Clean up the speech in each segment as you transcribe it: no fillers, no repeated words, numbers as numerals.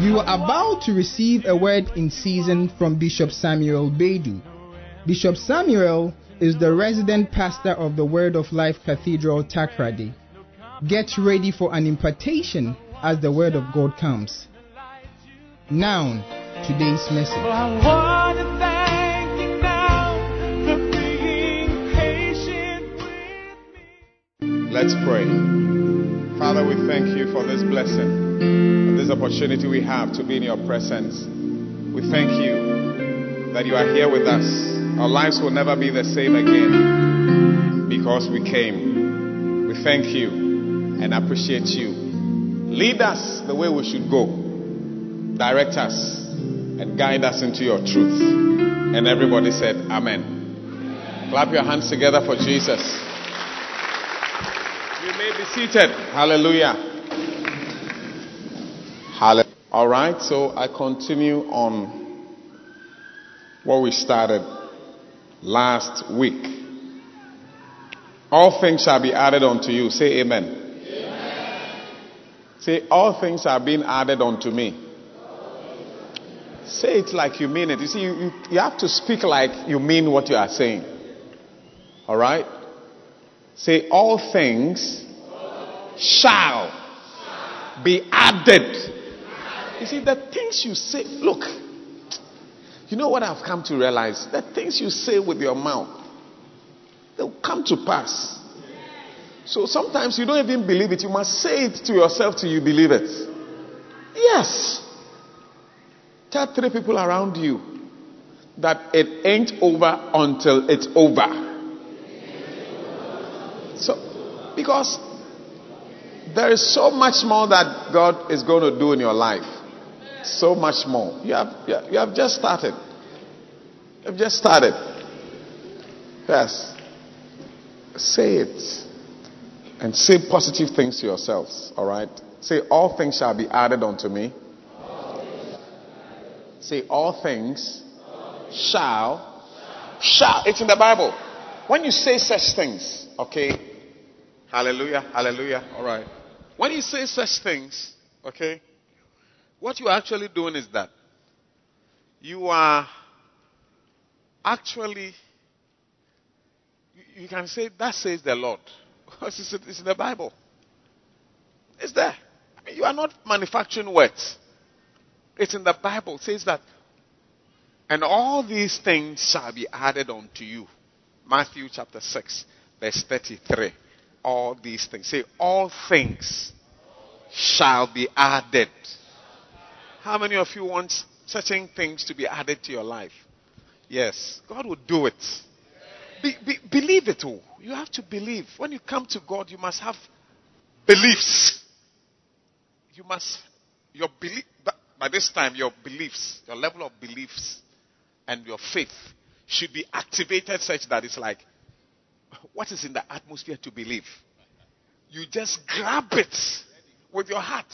You are about to receive a word in season from Bishop Samuel Beidou. Bishop Samuel is the resident pastor of the Word of Life Cathedral, Takoradi. Get ready for an impartation as the Word of God comes. Now, today's message. I want to thank you now for being patient with me. Let's pray. Father, we thank you for this blessing, for this opportunity we have to be in your presence. We thank you that you are here with us. Our lives will never be the same again because we came. We thank you and appreciate you. Lead us the way we should go. Direct us and guide us into your truth. And everybody said, Amen. Clap your hands together for Jesus. You may be seated. Hallelujah. Hallelujah. All right, so I continue on what we started last week. All things shall be added unto you. Say amen. Amen. Say, all things are being added unto me. Say it like you mean it. You see, you have to speak like you mean what you are saying. All right? Say, all things shall be added. You see, the things you say, look, you know what I've come to realize? The things you say with your mouth, they'll come to pass. So sometimes you don't even believe it. You must say it to yourself till you believe it. Yes. Tell 3 people around you that it ain't over until it's over. So, because there is so much more that God is going to do in your life. So much more. You have just started. You have just started. Yes. Say it. And say positive things to yourselves. All right? Say, all things shall be added unto me. Say, all things shall. It's in the Bible. When you say such things, okay? Hallelujah, hallelujah. All right. When you say such things, okay, what you're actually doing is that you are actually, you can say, that says the Lord. Because it's in the Bible. It's there. I mean, you are not manufacturing words. It's in the Bible. It says that, and all these things shall be added unto you. Matthew chapter 6, verse 33. All these things. Say, all things shall be added. How many of you want certain things to be added to your life? Yes, God will do it. Believe it all. You have to believe. When you come to God, you must have beliefs. You must, your belief, by this time, your beliefs, your level of beliefs and your faith should be activated such that it's like, what is in the atmosphere to believe? You just grab it with your heart.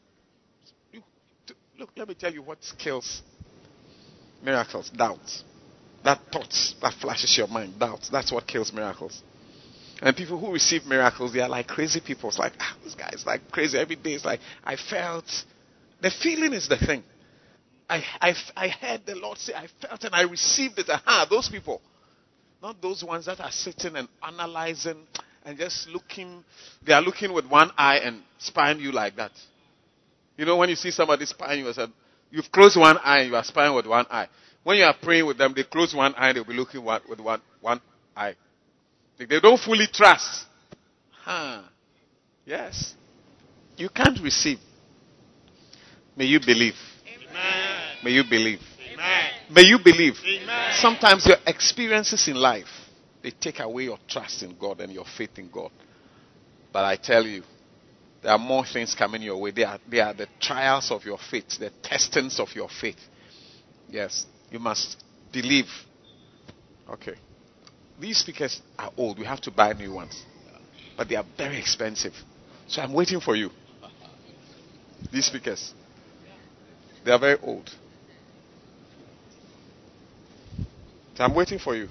Look, let me tell you what kills miracles. Doubt. That thought that flashes your mind. Doubt. That's what kills miracles. And people who receive miracles, they are like crazy people. It's like, this guy is like crazy. Every day it's like, I felt. The feeling is the thing. I heard the Lord say, I felt and I received it. Those people. Not those ones that are sitting and analyzing and just looking. They are looking with one eye and spying you like that. You know, when you see somebody spying you, you've closed one eye and you are spying with one eye. When you are praying with them, they close one eye and they'll be looking with one eye. They don't fully trust. Yes. You can't receive. May you believe. Amen. May you believe. Amen. May you believe. Amen. Sometimes your experiences in life, they take away your trust in God and your faith in God. But I tell you, there are more things coming your way. They are the trials of your faith, the testings of your faith. Yes, you must believe. Okay. These speakers are old. We have to buy new ones. But they are very expensive. So I'm waiting for you. These speakers. They are very old. So I'm waiting for you.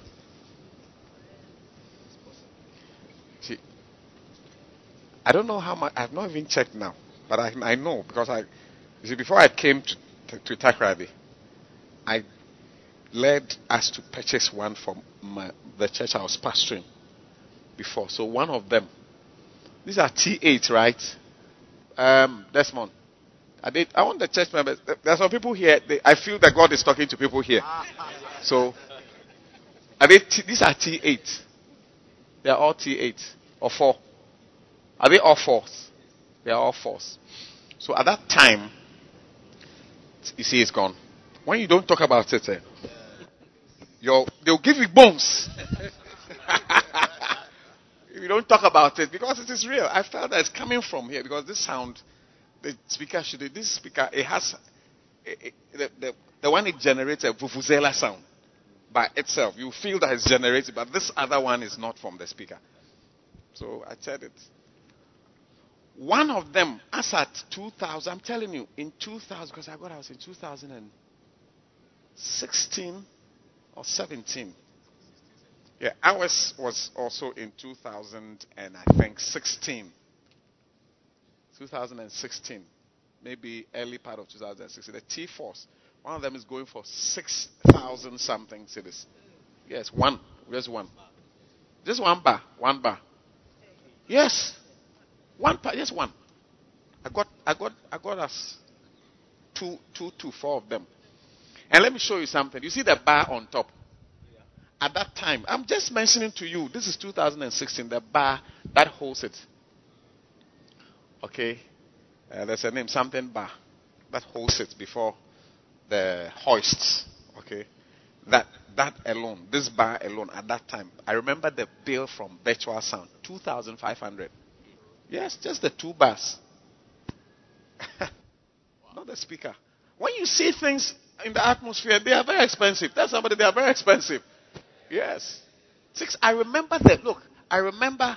See, I don't know how much. I've not even checked now. But I know because You see, before I came to Takrady, I led us to purchase one from the church I was pastoring before. So one of them, these are T8, right? Desmond. I want the church members. There are some people here. I feel that God is talking to people here. So, these are T8. They are all T8 or 4. Are they all 4s? They are all 4s. So at that time, you see, it's gone. When you don't talk about it, they'll give you bones. If you don't talk about it, because it is real. I felt that it's coming from here because this sound, the speaker it has the one it generates a vuvuzela sound by itself. You feel that it's generated, but this other one is not from the speaker. So I said it. One of them, as at 2000, I'm telling you, in 2000, because I got out in 2016 or 17. Yeah, ours was also in 2000 and I think 16. 2016. Maybe early part of 2016. The T-Force. One of them is going for 6,000 something cedis. Yes, one. Just one. Just one bar. One bar. Yes. One bar. Just one. I got us two to 4 of them. And let me show you something. You see the bar on top? At that time, I'm just mentioning to you, this is 2016, the bar that holds it. Okay? There's a name, something bar, that holds it before the hoists. Okay? That alone, this bar alone, at that time, I remember the bill from Virtual Sound, 2,500. Yes, just the 2 bars. Not the speaker. When you see things in the atmosphere, they are very expensive. Tell somebody they are very expensive. Yes. 6. I remember that. Look, I remember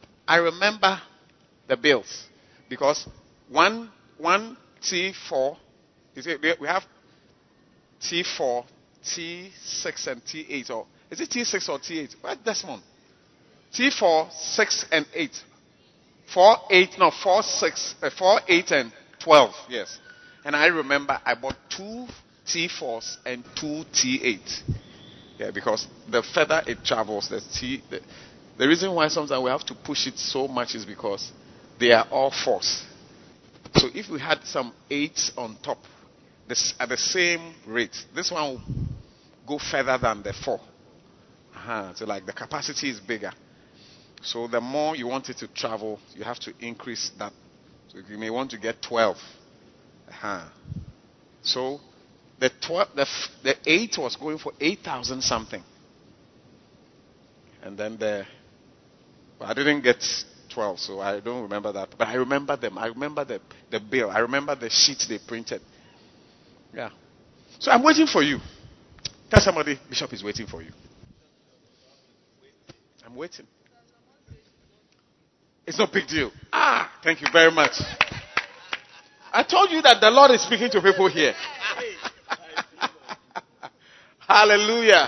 the bills because one T4. You see, we have T4, T6, and T8. Or is it T6 or T8? Where's Desmond? T4, 6, and 8. 4, 8, no, 4, 6, 4, 8, and 12. Yes. And I remember I bought 2 T4s and 2 T8. Yeah, because the further it travels, the reason why sometimes we have to push it so much is because they are all 4s. So if we had some 8s on top, at the same rate, this one will go further than the 4. So like the capacity is bigger. So the more you want it to travel, you have to increase that. So you may want to get 12. So the 8 was going for 8,000 something. And then I didn't get 12, so I don't remember that. But I remember them. I remember the bill. I remember the sheets they printed. Yeah. So I'm waiting for you. Tell somebody, Bishop is waiting for you. I'm waiting. It's no big deal. Thank you very much. I told you that the Lord is speaking to people here. Hallelujah.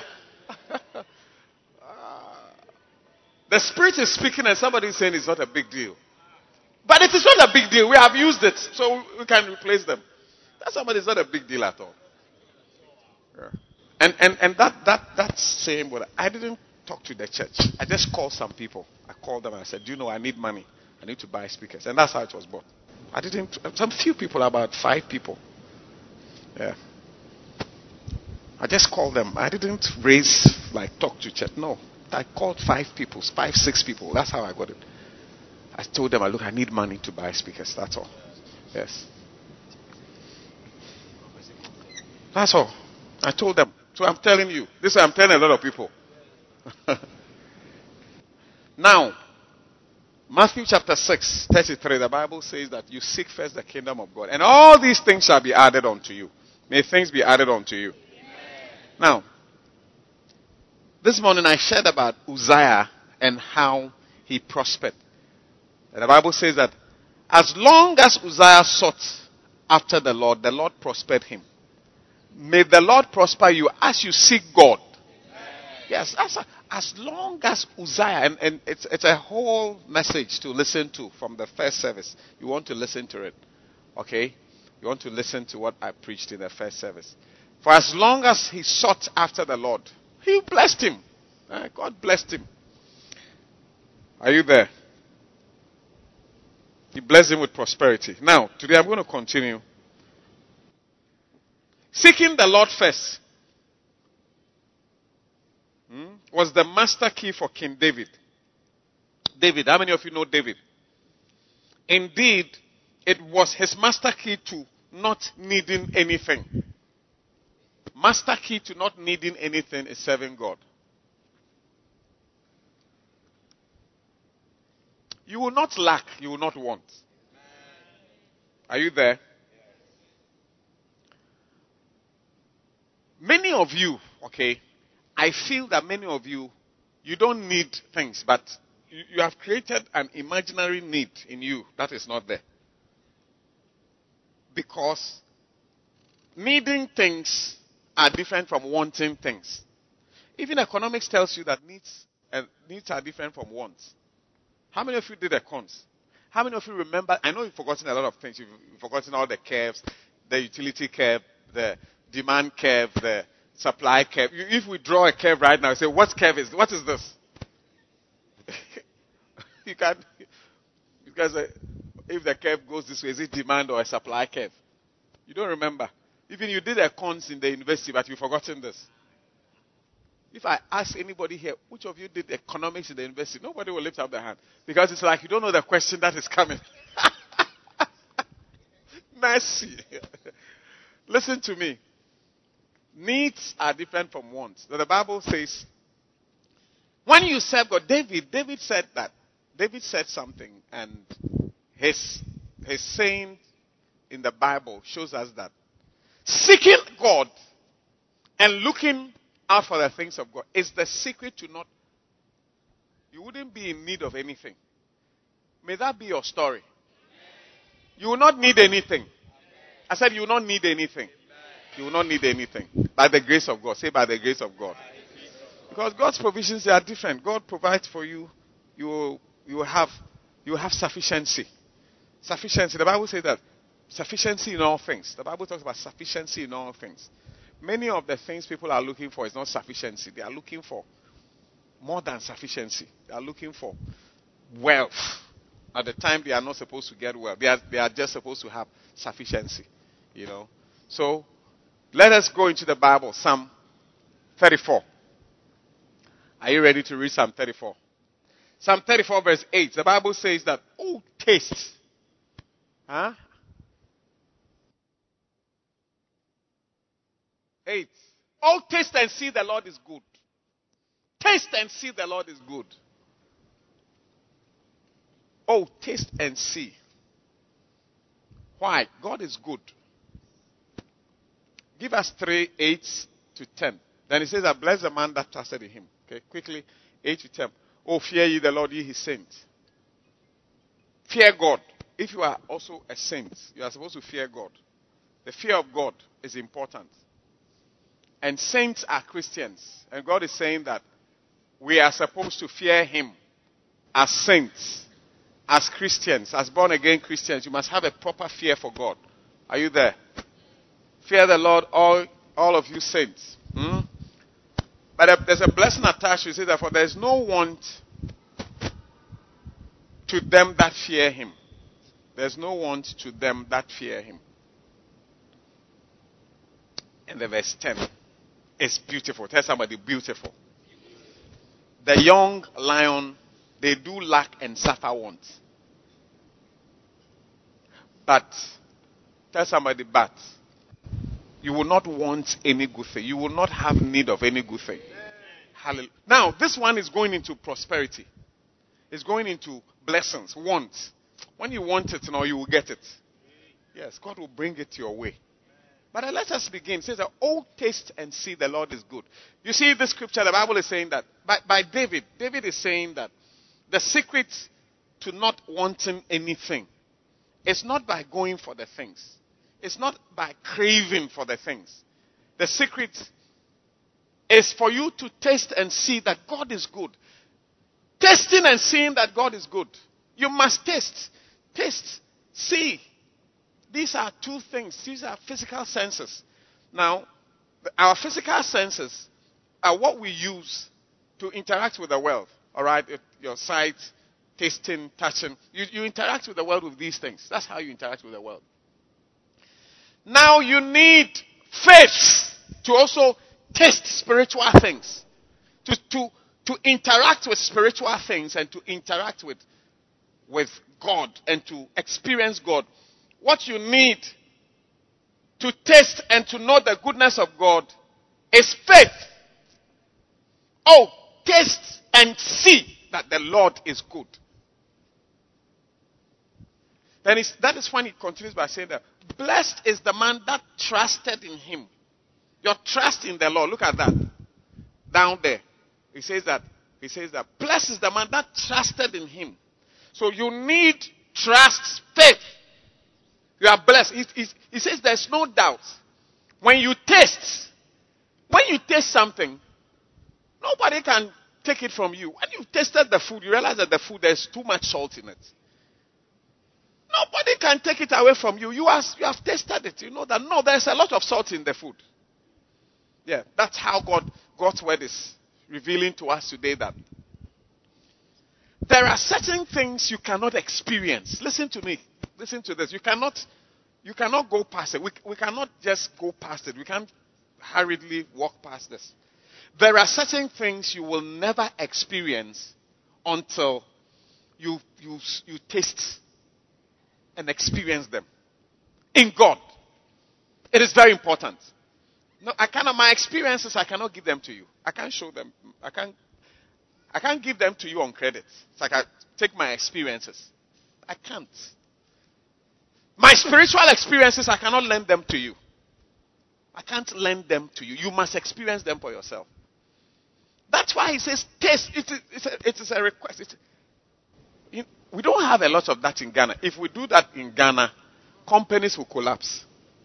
The Spirit is speaking and somebody is saying it's not a big deal. But it is not a big deal. We have used it, so we can replace them. That somebody is not a big deal at all. Yeah. And that same word, I didn't talk to the church. I just called some people. I called them and I said, do you know I need money? I need to buy speakers. And that's how it was bought. Some few people, about 5 people. Yeah. I just called them. I didn't talk to church. No. I called 5 people, 5, 6 people. That's how I got it. I told them, look, I need money to buy speakers. That's all. Yes. That's all. I told them. So I'm telling you. This I'm telling a lot of people. Now, Matthew chapter 6, 33, the Bible says that you seek first the kingdom of God. And all these things shall be added unto you. May things be added unto you. Now, this morning I shared about Uzziah and how he prospered. And the Bible says that as long as Uzziah sought after the Lord prospered him. May the Lord prosper you as you seek God. Yes, as long as Uzziah, and it's a whole message to listen to from the first service. You want to listen to it. Okay? You want to listen to what I preached in the first service. For as long as he sought after the Lord, he blessed him. God blessed him. Are you there? He blessed him with prosperity. Now, today I'm going to continue. Seeking the Lord first was the master key for King David. David, how many of you know David? Indeed, it was his master key to not needing anything. Master key to not needing anything is serving God. You will not lack, you will not want. Are you there? Many of you, okay, I feel that many of you, you don't need things, but you have created an imaginary need in you that is not there. Because needing things are different from wanting things. Even economics tells you that needs are different from wants. How many of you did accounts? How many of you remember? I know you've forgotten a lot of things. You've forgotten all the curves, the utility curve, the demand curve, the supply curve. If we draw a curve right now, say, what is this? You can't, because if the curve goes this way, is it demand or a supply curve? You don't remember. Even you did accounts in the university, but you've forgotten this. If I ask anybody here, which of you did economics in the university, nobody will lift up their hand. Because it's like you don't know the question that is coming. Mercy. Listen to me. Needs are different from wants. So the Bible says, when you serve God, David said that. David said something, and his saying in the Bible shows us that seeking God and looking out for the things of God is the secret to not, you wouldn't be in need of anything. May that be your story. You will not need anything. I said you will not need anything. You will not need anything. By the grace of God. Say by the grace of God. Because God's provisions are different. God provides for you. You will have sufficiency. Sufficiency. The Bible says that sufficiency in all things. The Bible talks about sufficiency in all things. Many of the things people are looking for is not sufficiency. They are looking for more than sufficiency. They are looking for wealth. At the time, they are not supposed to get wealth. They are just supposed to have sufficiency. You know. So, let us go into the Bible. Psalm 34. Are you ready to read Psalm 34? Psalm 34 verse 8. The Bible says that, oh, taste. Huh? 8. Oh, taste and see the Lord is good. Taste and see the Lord is good. Oh, taste and see. Why? God is good. Give us 3, 8 to 10. Then he says, I bless the man that trusted in him. Okay, quickly, 8 to 10. Oh, fear ye the Lord, ye his saints. Fear God. If you are also a saint, you are supposed to fear God. The fear of God is important. And saints are Christians. And God is saying that we are supposed to fear him as saints, as Christians, as born-again Christians. You must have a proper fear for God. Are you there? Fear the Lord, all of you saints. But there's a blessing attached to it. It says that for there is no want to them that fear him. There's no want to them that fear him. And the verse 10 is beautiful. Tell somebody, beautiful. The young lion, they do lack and suffer want. But, tell somebody, but, you will not want any good thing. You will not have need of any good thing. Hallelujah. Now, this one is going into prosperity. It's going into blessings, wants. When you want it, you will get it. Yes, God will bring it your way. But let us begin. It says that, oh, taste and see the Lord is good. You see this scripture, the Bible is saying that, by David. David is saying that the secret to not wanting anything is not by going for the things. It's not by craving for the things. The secret is for you to taste and see that God is good. Tasting and seeing that God is good. You must taste, see These are two things. These are physical senses. Now, our physical senses are what we use to interact with the world. All right? Your sight, tasting, touching. You interact with the world with these things. That's how you interact with the world. Now you need faith to also taste spiritual things. To interact with spiritual things and to interact with God and to experience God. What you need to taste and to know the goodness of God is faith. Oh, taste and see that the Lord is good. Then that is when he continues by saying that blessed is the man that trusted in him. Your trust in the Lord. Look at that. Down there. He says that blessed is the man that trusted in him. So you need trust, faith. You are blessed. He says there's no doubt. When you taste something, nobody can take it from you. When you've tasted the food, you realize that the food, there's too much salt in it. Nobody can take it away from you. You have tasted it. You know that, no, there's a lot of salt in the food. Yeah, that's how God's word is revealing to us today that there are certain things you cannot experience. Listen to me. Listen to this. You cannot go past it. We cannot just go past it. We can't hurriedly walk past this. There are certain things you will never experience until you taste and experience them. In God. It is very important. No, my experiences, I cannot give them to you. I can't show them. I can't give them to you on credit. It's like I take my experiences. I can't. My spiritual experiences, I cannot lend them to you. I can't lend them to you. You must experience them for yourself. That's why he says taste. It is a request. We don't have a lot of that in Ghana. If we do that in Ghana, companies will collapse.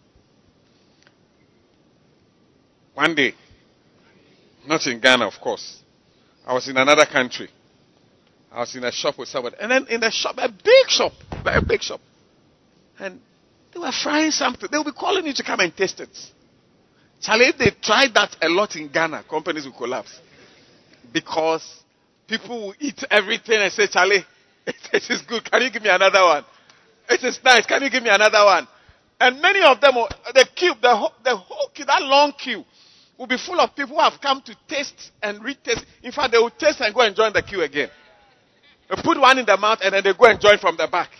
One day, not in Ghana, of course. I was in another country. I was in a shop with somebody. And then in the shop, a big shop, very big shop. And they were frying something. They will be calling you to come and taste it. Charlie, if they tried that a lot in Ghana, companies will collapse. Because people will eat everything and say, Charlie, it is good. Can you give me another one? It is nice. Can you give me another one? And many of them, the whole queue, that long queue, will be full of people who have come to taste and retest. In fact, they will taste and go and join the queue again. They put one in the mouth and then they go and join from the back.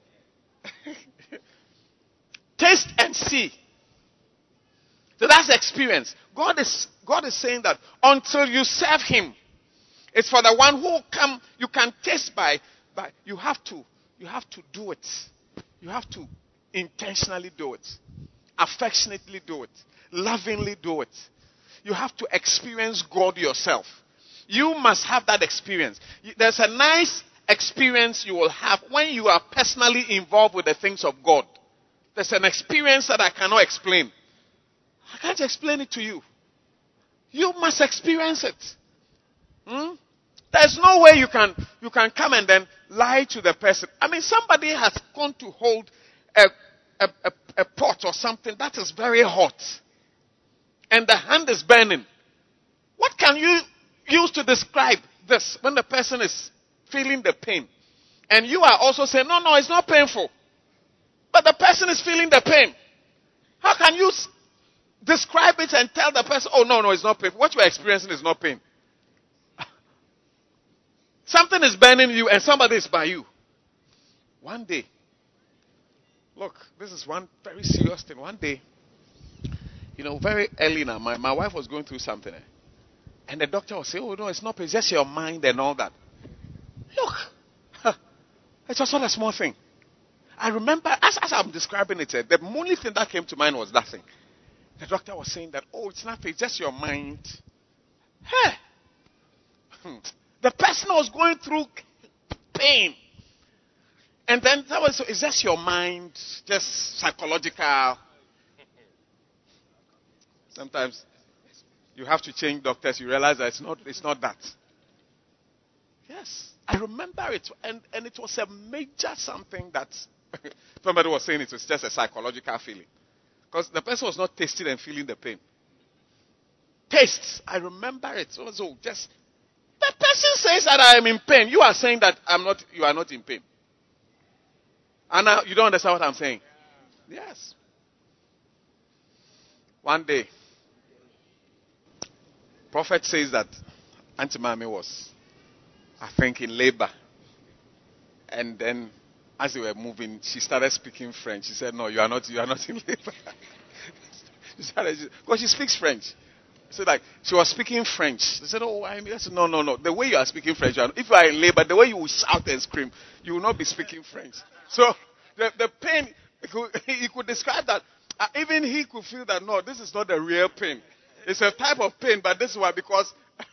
Taste and see. So that's the experience. God is saying that until you serve him, it's for the one who come, you can taste by you have to do it. You have to intentionally do it. Affectionately do it. Lovingly do it. You have to experience God yourself. You must have that experience. There's a nice experience you will have when you are personally involved with the things of God. There's an experience that I cannot explain. I can't explain it to you. You must experience it. There's no way you can come and then lie to the person. I mean, somebody has gone to hold a pot or something that is very hot. And the hand is burning. What can you use to describe this when the person is feeling the pain? And you are also saying, no, it's not painful. But the person is feeling the pain. How can you describe it and tell the person, oh, no, it's not painful. What you are experiencing is not pain. Something is burning you and somebody is by you. One day, look, this is one very serious thing. One day, very early now, my wife was going through something. And the doctor was saying, oh, no, it's not pain. It's just your mind and all that. Look, it was not a small thing. I remember, as I'm describing it, the only thing that came to mind was that thing. The doctor was saying that, oh, it's nothing, it's just your mind. Hey! The person was going through pain. And then that was, it's just your mind, just psychological. Sometimes you have to change doctors, you realize that it's not that. Yes, I remember it. And it was a major something that Somebody was saying it was just a psychological feeling. Because the person was not tasting and feeling the pain. Taste. I remember it. So just the person says that I am in pain. You are saying that you are not in pain. And now you don't understand what I'm saying. Yes. One day, prophet says that Auntie Mami was, I think, in labor. And then as they were moving, she started speaking French. She said, no, you are not in labor. Because she speaks French. So like she was speaking French. They said, oh, I said, no. The way you are speaking French, if you are in labor, the way you will shout and scream, you will not be speaking French. So the pain, he could describe that. Even he could feel that, no, this is not the real pain. It's a type of pain, but this is why, because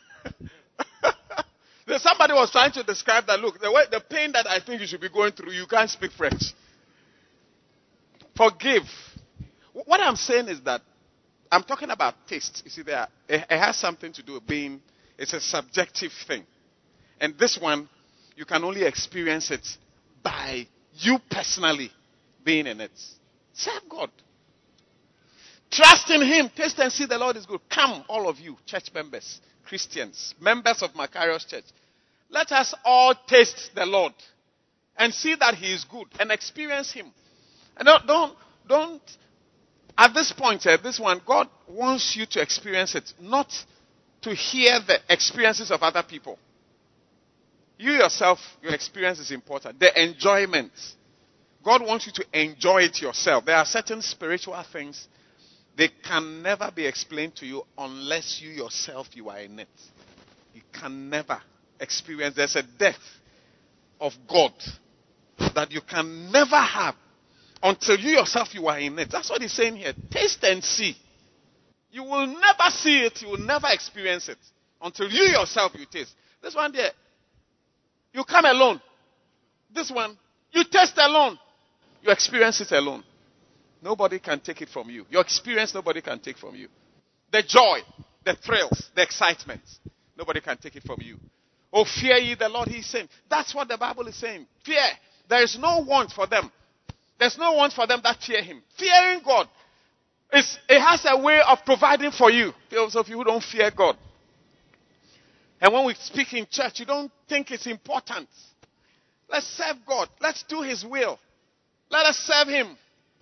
somebody was trying to describe that, look, the pain that I think you should be going through, you can't speak French. Forgive. What I'm saying is that I'm talking about taste. You see, it has something to do with being, it's a subjective thing. And this one, you can only experience it by you personally being in it. Serve God. Trust in Him. Taste and see the Lord is good. Come, all of you, church members, Christians, members of Macarius Church. Let us all taste the Lord and see that He is good and experience Him. And don't at this point, this one, God wants you to experience it, not to hear the experiences of other people. You yourself, your experience is important. The enjoyment. God wants you to enjoy it yourself. There are certain spiritual things, they can never be explained to you unless you yourself, you are in it. You can never experience. There's a depth of God that you can never have until you yourself, you are in it. That's what he's saying here. Taste and see. You will never see it. You will never experience it until you yourself, you taste. This one there, you come alone. This one, you taste alone. You experience it alone. Nobody can take it from you. Your experience, nobody can take from you. The joy, the thrills, the excitement, nobody can take it from you. Oh, fear ye the Lord, he's saying. That's what the Bible is saying. Fear. There is no want for them. There's no one for them that fear Him. Fearing God, it has a way of providing for you. Those of you who don't fear God. And when we speak in church, you don't think it's important. Let's serve God. Let's do His will. Let us serve Him.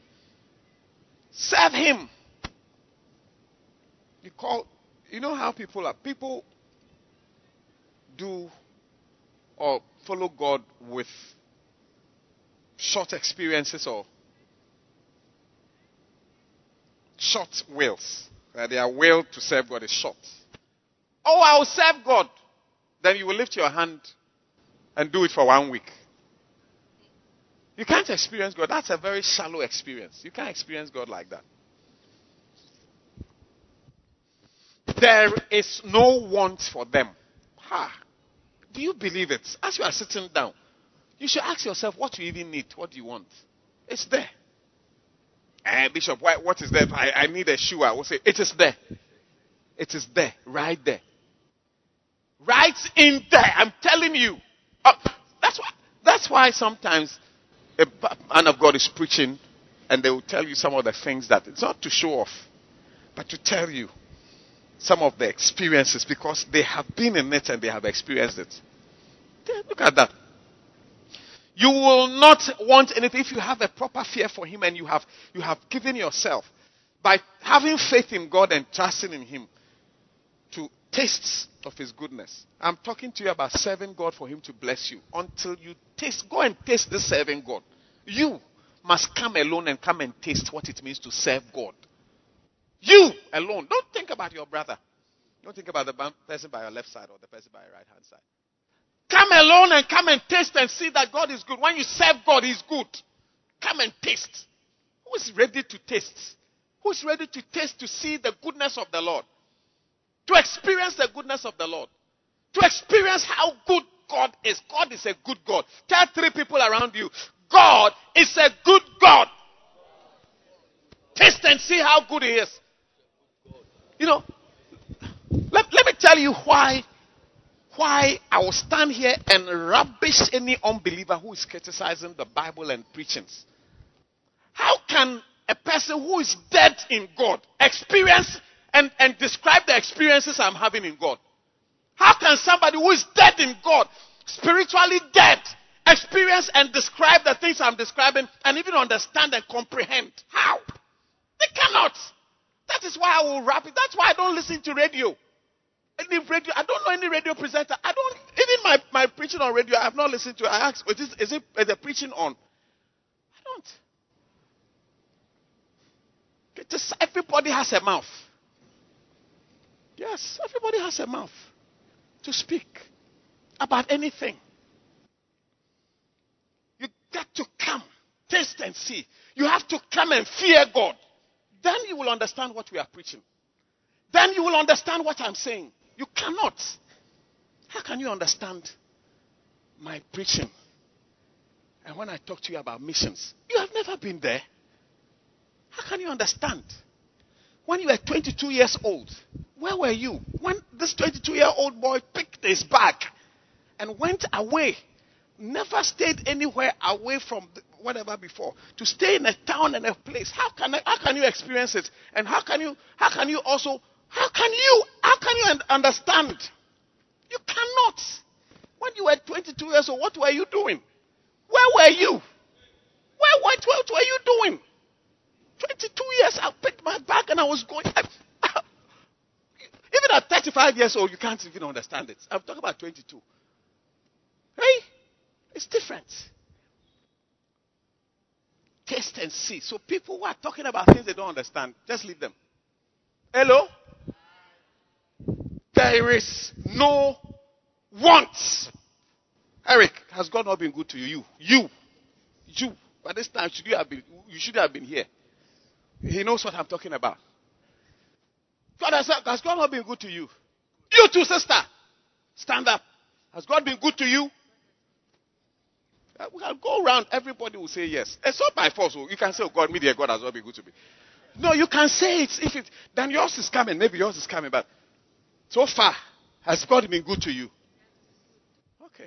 Serve Him. You know how people are. People do or follow God with short experiences or short wills. Their will to serve God is short. Oh, I will serve God. Then you will lift your hand and do it for 1 week. You can't experience God. That's a very shallow experience. You can't experience God like that. There is no want for them. Do you believe it? As you are sitting down, you should ask yourself what you even need. What do you want? It's there. Bishop, what is there? I need a shoe. I will say, it is there. It is there. Right there. Right in there. I'm telling you. That's why sometimes a man of God is preaching and they will tell you some of the things that it's not to show off, but to tell you some of the experiences because they have been in it and they have experienced it. Look at that. You will not want anything if you have a proper fear for Him and you have given yourself by having faith in God and trusting in Him to taste of His goodness. I'm talking to you about serving God for Him to bless you. Until you taste, go and taste this serving God. You must come alone and come and taste what it means to serve God. You alone. Don't think about your brother. Don't think about the person by your left side or the person by your right hand side. Come alone and come and taste and see that God is good. When you serve God, He's good. Come and taste. Who is ready to taste? Who is ready to taste to see the goodness of the Lord? To experience the goodness of the Lord. To experience how good God is. God is a good God. Tell 3 people around you, God is a good God. Taste and see how good He is. You know, let me tell you why why I will stand here and rubbish any unbeliever who is criticizing the Bible and preachings. How can a person who is dead in God experience and describe the experiences I'm having in God? How can somebody who is dead in God, spiritually dead, experience and describe the things I'm describing and even understand and comprehend? How? They cannot. That is why I will wrap it. That's why I don't listen to radio. I don't know any radio presenter. I don't even my preaching on radio. I have not listened to it. I ask, is the preaching on? I don't. Everybody has a mouth. Yes, everybody has a mouth to speak about anything. You got to come, taste and see. You have to come and fear God. Then you will understand what we are preaching. Then you will understand what I'm saying. You cannot. How can you understand my preaching? And when I talk to you about missions, you have never been there. How can you understand? When you were 22 years old, where were you? When this 22-year-old boy picked his bag and went away, never stayed anywhere away from whatever before, to stay in a town and a place. How can you experience it? And how can you understand? You cannot. When you were 22 years old, what were you doing? Where were you? What were you doing? 22 years, I picked my bag and I was going. Even at 35 years old, you can't even understand it. I'm talking about 22. Hey, it's different. Taste and see. So people who are talking about things they don't understand, just leave them. Hello? There is no want. Eric, has God not been good to you? You. By this time, you should have been here. He knows what I'm talking about. Has God not been good to you? You too, sister. Stand up. Has God been good to you? We can go around. Everybody will say yes. It's not by force. You can say, oh, God, God has not been good to me. No, you can say it. Then yours is coming. Maybe yours is coming. But so far, has God been good to you? Okay.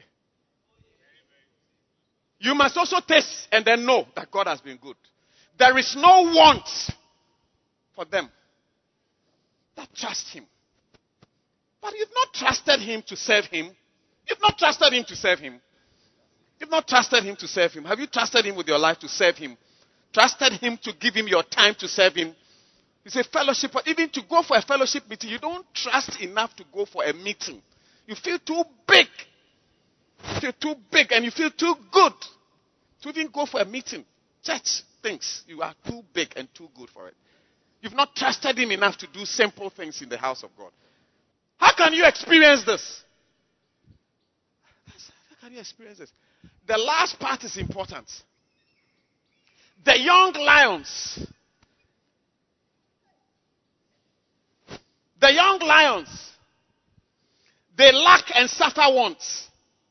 You must also taste and then know that God has been good. There is no want for them that trust Him. But you've not trusted Him to serve Him. You've not trusted Him to serve Him. You've not trusted Him to serve Him. Have you trusted Him with your life to serve Him? Trusted Him to give Him your time to serve Him? You say fellowship, but even to go for a fellowship meeting, you don't trust enough to go for a meeting. You feel too big. You feel too big and you feel too good to even go for a meeting. Church things. You are too big and too good for it. You've not trusted Him enough to do simple things in the house of God. How can you experience this? How can you experience this? The last part is important. The young lions. The young lions. They lack and suffer wants.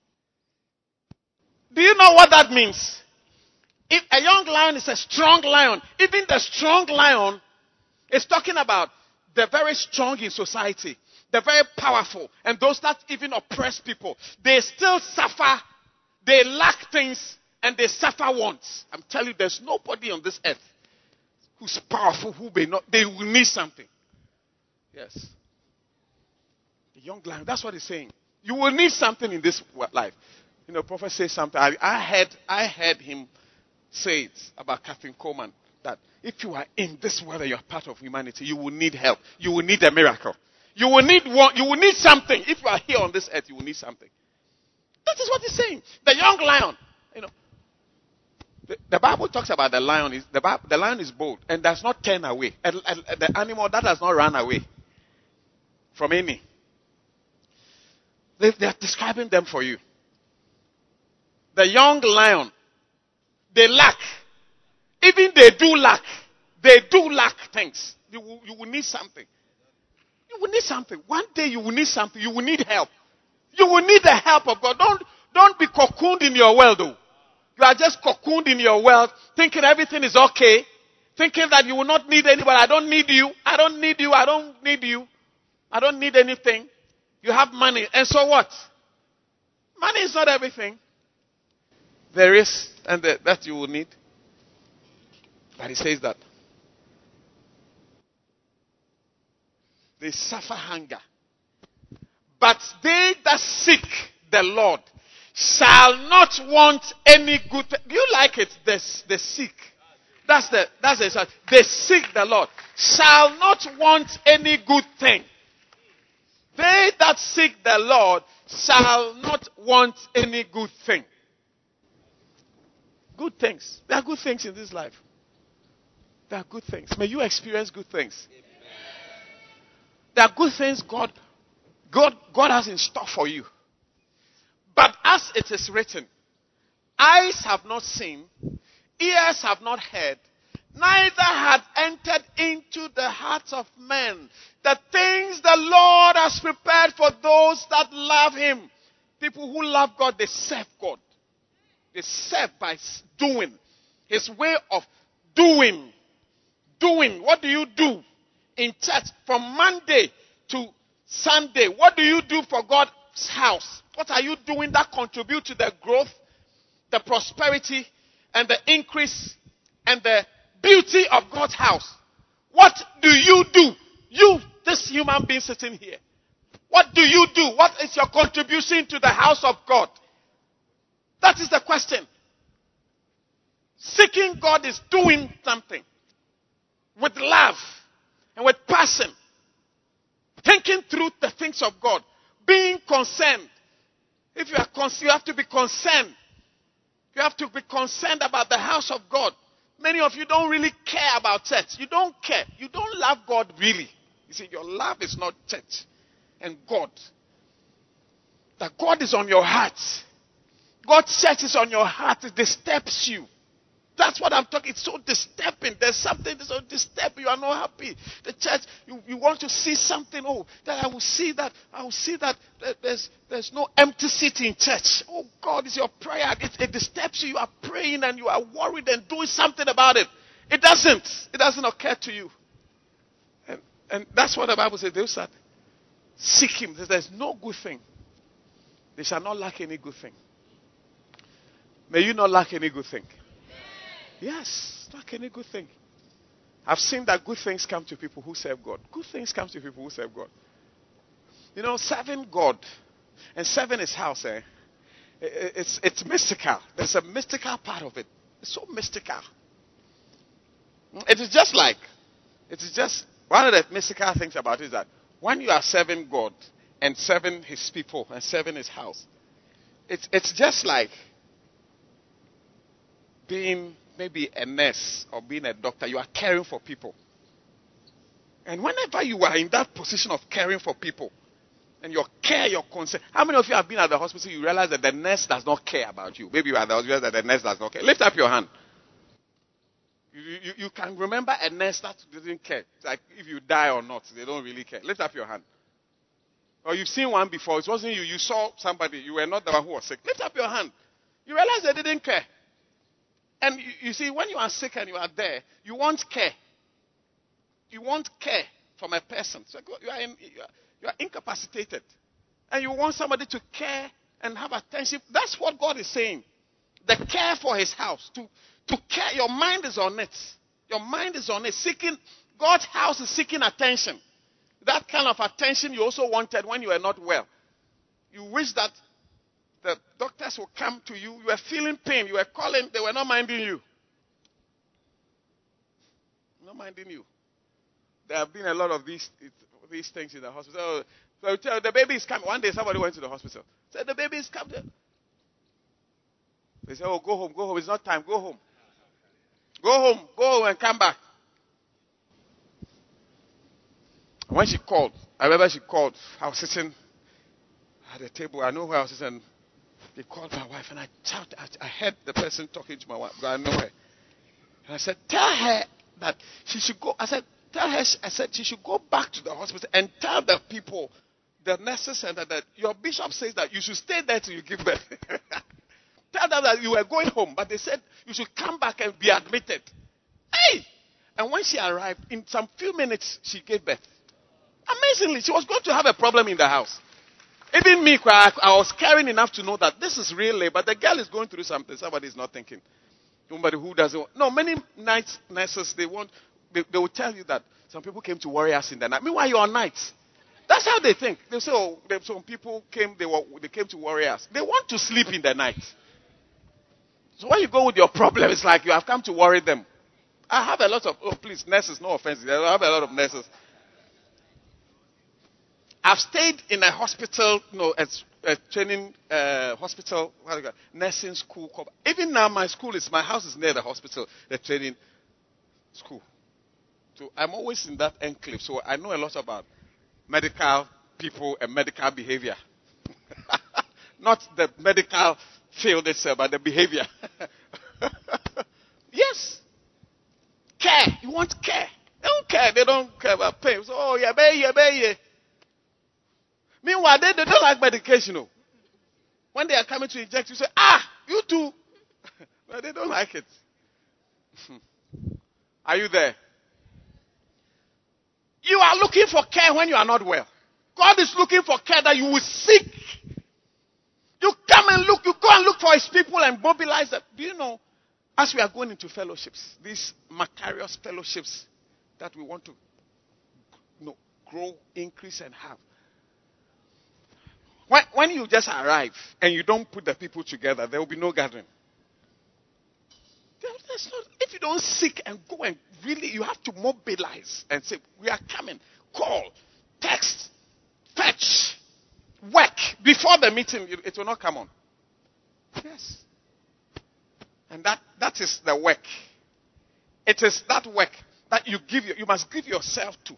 Do you know what that means? If a young lion is a strong lion, even the strong lion is talking about the very strong in society, the very powerful, and those that even oppress people. They still suffer, they lack things, and they suffer wants. I'm telling you, there's nobody on this earth who's powerful, who may not, they will need something. Yes. The young lion, that's what he's saying. You will need something in this life. You know, prophet says something. I heard him say it about Catherine Coleman, that if you are in this world and you are part of humanity, you will need help. You will need a miracle. You will need something. If you are here on this earth, you will need something. That is what he's saying. The young lion. You know, the Bible talks about the lion. The lion is bold and does not turn away. The animal that does not run away from any. They are describing them for you. The young lion. They lack. Even they do lack. They do lack things. You will need something. You will need something. One day you will need something. You will need help. You will need the help of God. Don't be cocooned in your world, though. You are just cocooned in your world, thinking everything is okay. Thinking that you will not need anybody. I don't need you. I don't need you. I don't need you. I don't need anything. You have money. And so what? Money is not everything. There is, and that you will need. But he says that they suffer hunger. But they that seek the Lord shall not want any good thing. Do you like it? They seek. That's the they seek the Lord. Shall not want any good thing. They that seek the Lord shall not want any good thing. Good things. There are good things in this life. There are good things. May you experience good things. There are good things God has in store for you. But as it is written, eyes have not seen, ears have not heard, neither had entered into the hearts of men the things the Lord has prepared for those that love him. People who love God, they serve God. They serve by doing. His way of doing. Doing. What do you do in church from Monday to Sunday? What do you do for God's house? What are you doing that contribute to the growth, the prosperity, and the increase, and the beauty of God's house? What do you do? You, this human being sitting here. What do you do? What is your contribution to the house of God? That is the question. Seeking God is doing something with love and with passion. Thinking through the things of God. Being concerned. If you are concerned, you have to be concerned. You have to be concerned about the house of God. Many of you don't really care about church. You don't care. You don't love God really. You see, your love is not church and God. That God is on your heart. God's church is on your heart. It disturbs you. That's what I'm talking. It's so disturbing. There's something that's so disturbing. You are not happy. The church, you want to see something. Oh, that I will see that. I will see that there's no empty seat in church. Oh, God, is your prayer. It disturbs you. You are praying and you are worried and doing something about it. It doesn't. It doesn't occur to you. And that's what the Bible says. They start seek him. There's no good thing. They shall not lack any good thing. May you not lack any good thing. Yes, lack any good thing. I've seen that good things come to people who serve God. Good things come to people who serve God. You know, serving God and serving his house, it's mystical. There's a mystical part of it. It's so mystical. It is just one of the mystical things about it is that when you are serving God and serving his people and serving his house, it's just like being maybe a nurse or being a doctor. You are caring for people. And whenever you are in that position of caring for people, and your care, your concern. How many of you have been at the hospital, you realize that the nurse does not care about you? Maybe you are at the hospital that the nurse does not care. Lift up your hand. You can remember a nurse that didn't care. It's like if you die or not, they don't really care. Lift up your hand. Or you've seen one before. It wasn't you. You saw somebody. You were not the one who was sick. Lift up your hand. You realize they didn't care. And you see, when you are sick and you are there, you want care. You want care from a person. So you are incapacitated. And you want somebody to care and have attention. That's what God is saying. The care for his house. To care. Your mind is on it. Your mind is on it. Seeking, God's house is seeking attention. That kind of attention you also wanted when you were not well. You wish that the doctors will come to you. You were feeling pain. You were calling. They were not minding you. Not minding you. There have been a lot of these things in the hospital. So the baby is coming. One day somebody went to the hospital. Said, the baby is coming. They said, oh, go home. It's not time. Go home. Go home and come back. When she called, I remember she called. I was sitting at the table. I know where I was sitting. They called my wife, and I shouted. I heard the person talking to my wife, but I know her. And I said, tell her that she should go. I said, she should go back to the hospital and tell the people, the nurses, and that your bishop says that you should stay there till you give birth. Tell them that you were going home, but they said you should come back and be admitted. Hey! And when she arrived, in some few minutes, she gave birth. Amazingly, she was going to have a problem in the house. Even me, I was caring enough to know that this is real labor. The girl is going through something. Somebody is not thinking. Somebody who doesn't want. No, many night nurses, they will tell you that some people came to warriors in the night. Meanwhile, you're on nights. That's how they think. They say, oh, some people came, they came to warriors. They want to sleep in the night. So when you go with your problem, it's like you have come to worry them. I have a lot of, oh please, nurses, no offense. I have a lot of nurses. I've stayed in a hospital, a training hospital, nursing school. Even now, my house is near the hospital, the training school. So I'm always in that enclave. So I know a lot about medical people and medical behavior. Not the medical field itself, but the behavior. Yes. Care. You want care. They don't care. They don't care about pain. So, oh, yeah. Meanwhile, they don't like medication. No. When they are coming to inject, you say, you too. No, they don't like it. Are you there? You are looking for care when you are not well. God is looking for care that you will seek. You come and look, you go and look for his people and mobilize them. Do you know, as we are going into fellowships, these macarious fellowships that we want to grow, increase, and have. When you just arrive and you don't put the people together, there will be no gathering. If you don't seek and go and really, you have to mobilize and say, we are coming. Call, text, fetch, work. Before the meeting, it will not come on. Yes. And that is the work. It is that work that you must give yourself to.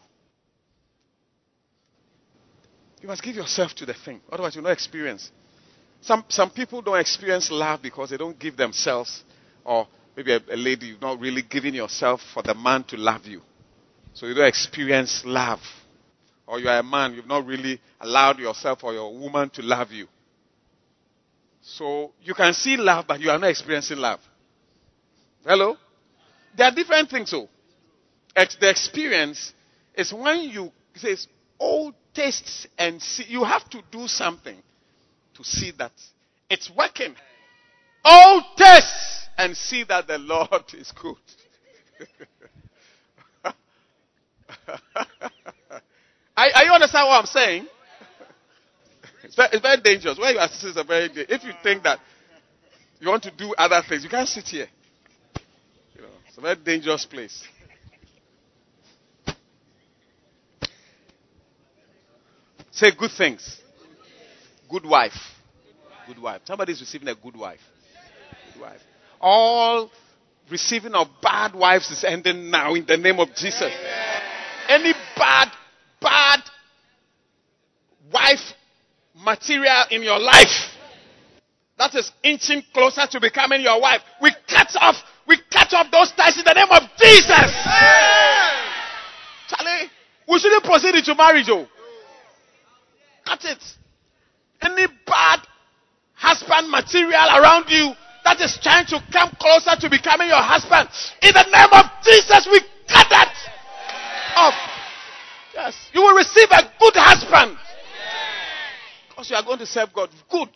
You must give yourself to the thing. Otherwise, you will not experience. Some people don't experience love because they don't give themselves. Or maybe a lady, you're not really giving yourself for the man to love you. So you don't experience love. Or you are a man, you've not really allowed yourself or your woman to love you. So you can see love, but you are not experiencing love. Hello? There are different things. So the experience is when you say, oh, taste and see. You have to do something to see that it's working. Oh, taste and see that the Lord is good. Are you understand what I'm saying? It's very dangerous. Where you are sitting is very dangerous. If you think that you want to do other things, you can't sit here. It's a very dangerous place. Say good things. Good wife. Good wife. Somebody is receiving a good wife. Good wife. All receiving of bad wives is ending now in the name of Jesus. Amen. Any bad wife material in your life that is inching closer to becoming your wife, we cut off those ties in the name of Jesus. Amen. Charlie, we shouldn't proceed into marriage, oh. Cut it. Any bad husband material around you that is trying to come closer to becoming your husband, in the name of Jesus, we cut that off. Yes. You will receive a good husband. Because you are going to serve God. Good.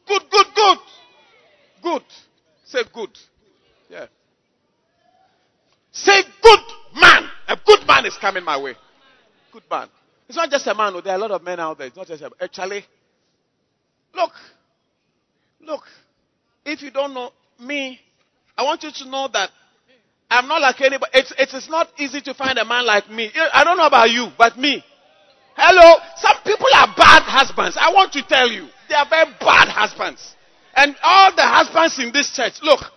Good. Say good. Yeah. Say good man. A good man is coming my way. Good man. It's not just a man. There are a lot of men out there. It's not just a man. Actually, look. If you don't know me, I want you to know that I'm not like anybody. It is not easy to find a man like me. I don't know about you, but me. Hello? Some people are bad husbands. I want to tell you. They are very bad husbands. And all the husbands in this church,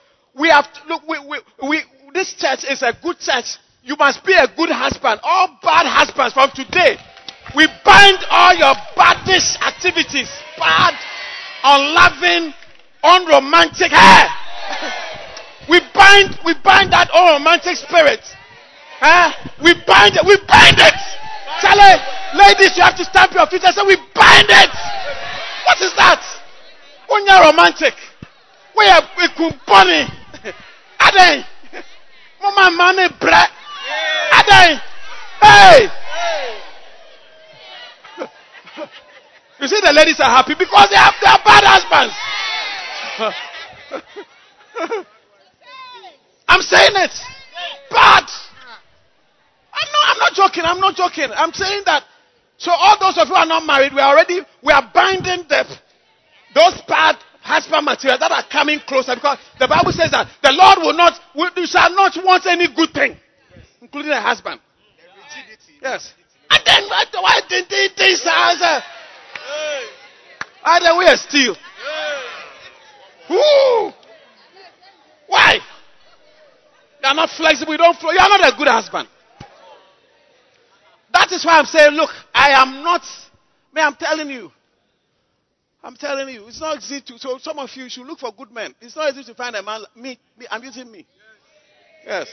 this church is a good church. You must be a good husband. All bad husbands from today, we bind all your baddish activities. Bad, unloving, unromantic. Hey! We bind that unromantic spirit. We bind it. Charlie, ladies, you have to stamp your feet and say, we bind it. What is that? When you're romantic, we kumpani. Adey, mama money bread. Adey, hey. You see, the ladies are happy because they are bad husbands. I'm saying it. Bad. I'm not joking. I'm saying that. So all those of you who are not married, we are binding those bad husband material that are coming closer, because the Bible says that the Lord you shall not want any good thing, including a husband. Yes. And then why did this answer? Either way, steal. Woo! Why? You are not flexible. You don't flow. You are not a good husband. That is why I'm saying, look, I am not. Man, I'm telling you, it's not easy to. So some of you should look for good men. It's not easy to find a man. Me. I'm using me. Yes.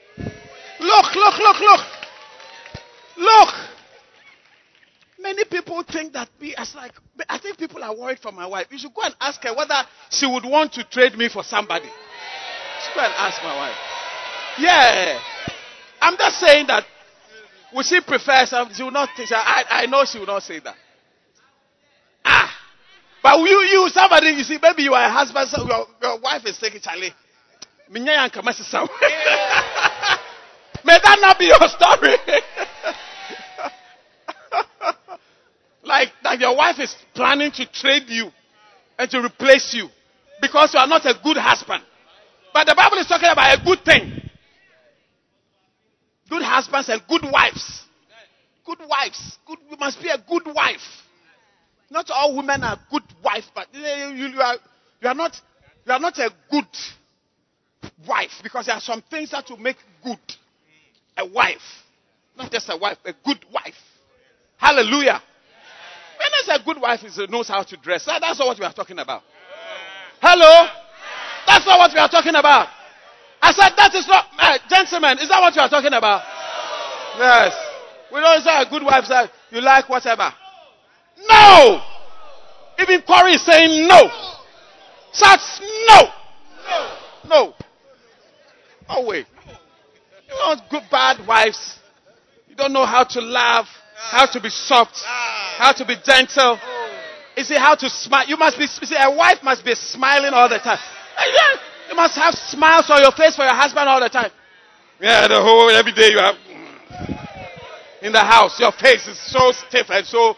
Look. Many people think that I think people are worried for my wife. You should go and ask her whether she would want to trade me for somebody. You should go and ask my wife. Yeah. I'm just saying that. Would she prefer something? She will not. I know she will not say that. But somebody, you see, maybe you are a husband, so your wife is taking Charlie. May that not be your story. like your wife is planning to trade you and to replace you because you are not a good husband. But the Bible is talking about a good thing. Good husbands and good wives. Good wives. You must be a good wife. Not all women are good wives, but you are not a good wife, because there are some things that will make good a wife. Not just a wife, a good wife. Hallelujah. When there's a good wife, she knows how to dress. That's not what we are talking about. Hello? That's not what we are talking about. I said that is not, gentlemen, is that what you are talking about? Yes. We don't say a good wife says, you like whatever. No! Even Corey is saying no. Such no. No. Oh wait. You want good bad wives. You don't know how to laugh, how to be soft, how to be gentle. You see, how to smile. A wife must be smiling all the time. You must have smiles on your face for your husband all the time. Yeah, every day you have in the house, your face is so stiff and so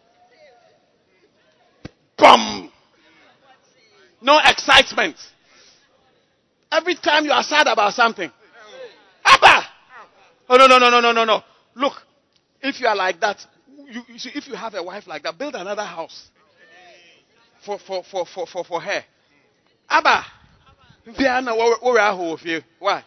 bum. No excitement. Every time you are sad about something. Abba! Oh, no. Look, if you are like that, you see, if you have a wife like that, build another house for her. Abba! Why?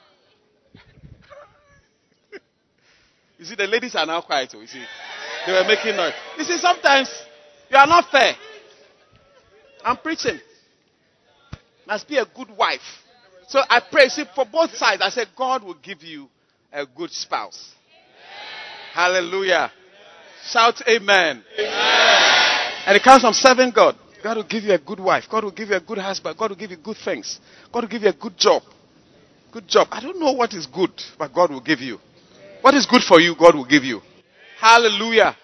You see, the ladies are now quiet. You see, they were making noise. You see, sometimes you are not fair. I'm preaching. Must be a good wife. So I pray, see, for both sides, I said, God will give you a good spouse. Hallelujah. Shout amen. And it comes from serving God. God will give you a good wife. God will give you a good husband. God will give you good things. God will give you a good job. Good job. I don't know what is good, but God will give you. What is good for you, God will give you. Hallelujah.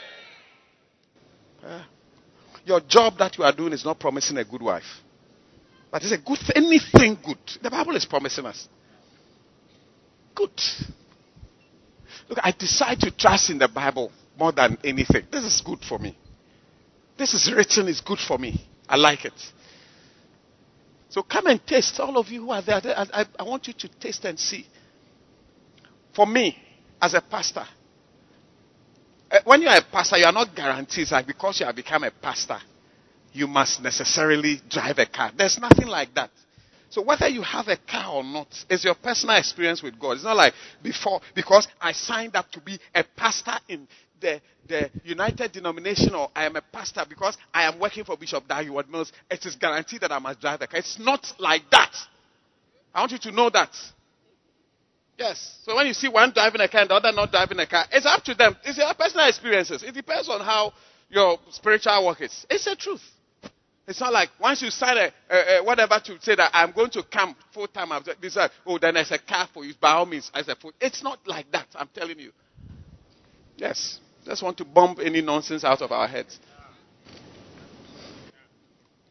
Your job that you are doing is not promising a good wife. But it's a good thing. Anything good. The Bible is promising us. Good. Look, I decide to trust in the Bible more than anything. This is good for me. This is written, is good for me. I like it. So come and taste. All of you who are there, I want you to taste and see. For me, as a pastor, when you are a pastor, you are not guaranteed that because you have become a pastor, you must necessarily drive a car. There's nothing like that. So whether you have a car or not, it's your personal experience with God. It's not like before, because I signed up to be a pastor in the United Denomination, or I am a pastor because I am working for Bishop Dag Heward-Mills, it is guaranteed that I must drive a car. It's not like that. I want you to know that. Yes. So when you see one driving a car and the other not driving a car, it's up to them. It's their personal experiences. It depends on how your spiritual work is. It's the truth. It's not like once you sign whatever to say that I'm going to come full time, then there's a car for you. By all means, it's not like that. I'm telling you. Yes. Just want to bomb any nonsense out of our heads.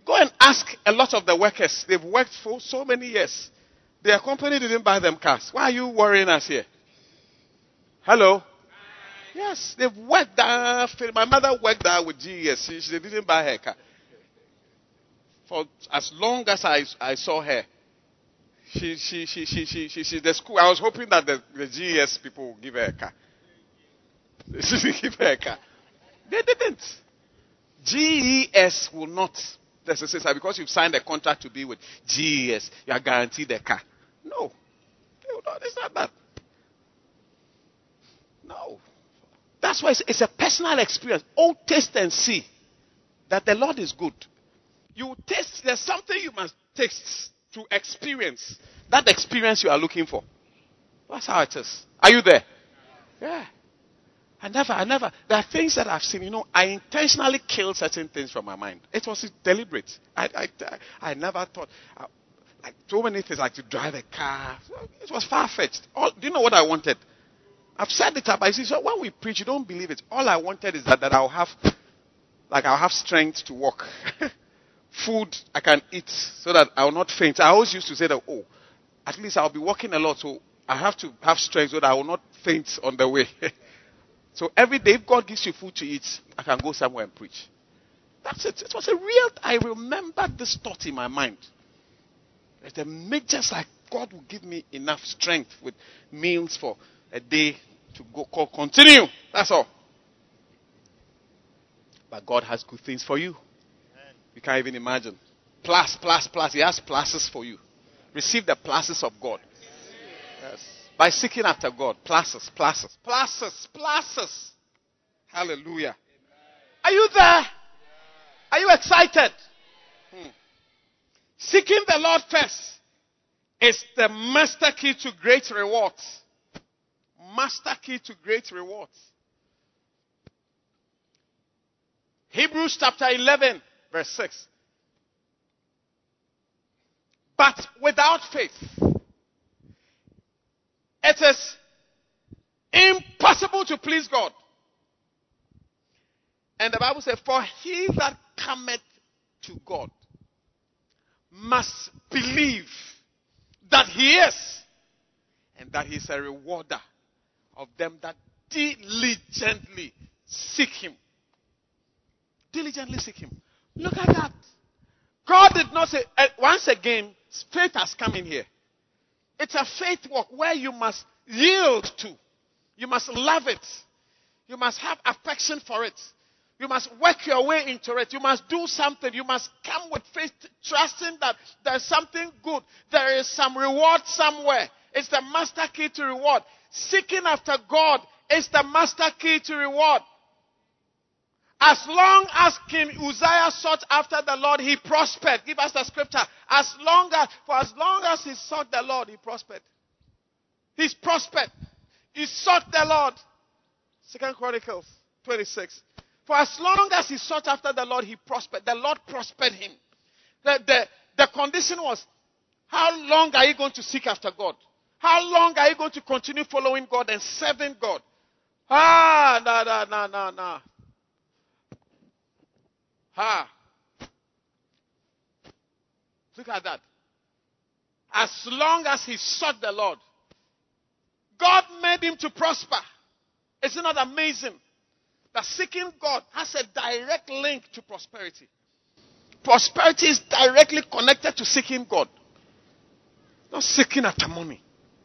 Go and ask a lot of the workers. They've worked for so many years. Their company didn't buy them cars. Why are you worrying us here? Hello? Yes, they've worked there. My mother worked there with GES. She didn't buy her car. For as long as I saw her, she the school. I was hoping that the GES people would give her a car. They didn't give her a car. They didn't. GES will not. Because you've signed a contract to be with GES, you are guaranteed a car. No. It's not that. No. That's why it's a personal experience. Oh, taste and see that the Lord is good. You taste, there's something you must taste to experience. That experience you are looking for. That's how it is. Are you there? Yeah. I never. There are things that I've seen. I intentionally killed certain things from my mind. It was deliberate. I never thought. Like so many things, like to drive a car. It was far-fetched. Do you know what I wanted? I've said it up. I see. So when we preach, you don't believe it. All I wanted is that I'll have strength to walk. Food I can eat so that I will not faint. I always used to say that, at least I'll be walking a lot, so I have to have strength so that I will not faint on the way. So every day, if God gives you food to eat, I can go somewhere and preach. That's it. It was I remember this thought in my mind. It's a major, like God will give me enough strength with meals for a day to go continue. That's all. But God has good things for you. You can't even imagine. Plus. He has pluses for you. Receive the pluses of God. Yes. By seeking after God. Pluses. Hallelujah. Are you there? Are you excited? Seeking the Lord first is the master key to great rewards. Master key to great rewards. Hebrews chapter 11, verse 6. But without faith, it is impossible to please God. And the Bible says, for he that cometh to God must believe that he is, and that he is a rewarder of them that diligently seek him. Diligently seek him. Look at that. God did not say, once again, faith has come in here. It's a faith walk where you must yield to. You must love it. You must have affection for it. You must work your way into it. You must do something. You must come with faith, trusting that there's something good. There is some reward somewhere. It's the master key to reward. Seeking after God is the master key to reward. As long as King Uzziah sought after the Lord, he prospered. Give us the scripture. For as long as he sought the Lord, he prospered. He's prospered. He sought the Lord. 2 Chronicles 26. For as long as he sought after the Lord, he prospered. The Lord prospered him. The condition was, how long are you going to seek after God? How long are you going to continue following God and serving God? No. Look at that. As long as he sought the Lord, God made him to prosper. Is it not amazing that seeking God has a direct link to prosperity? Prosperity is directly connected to seeking God, not seeking after money.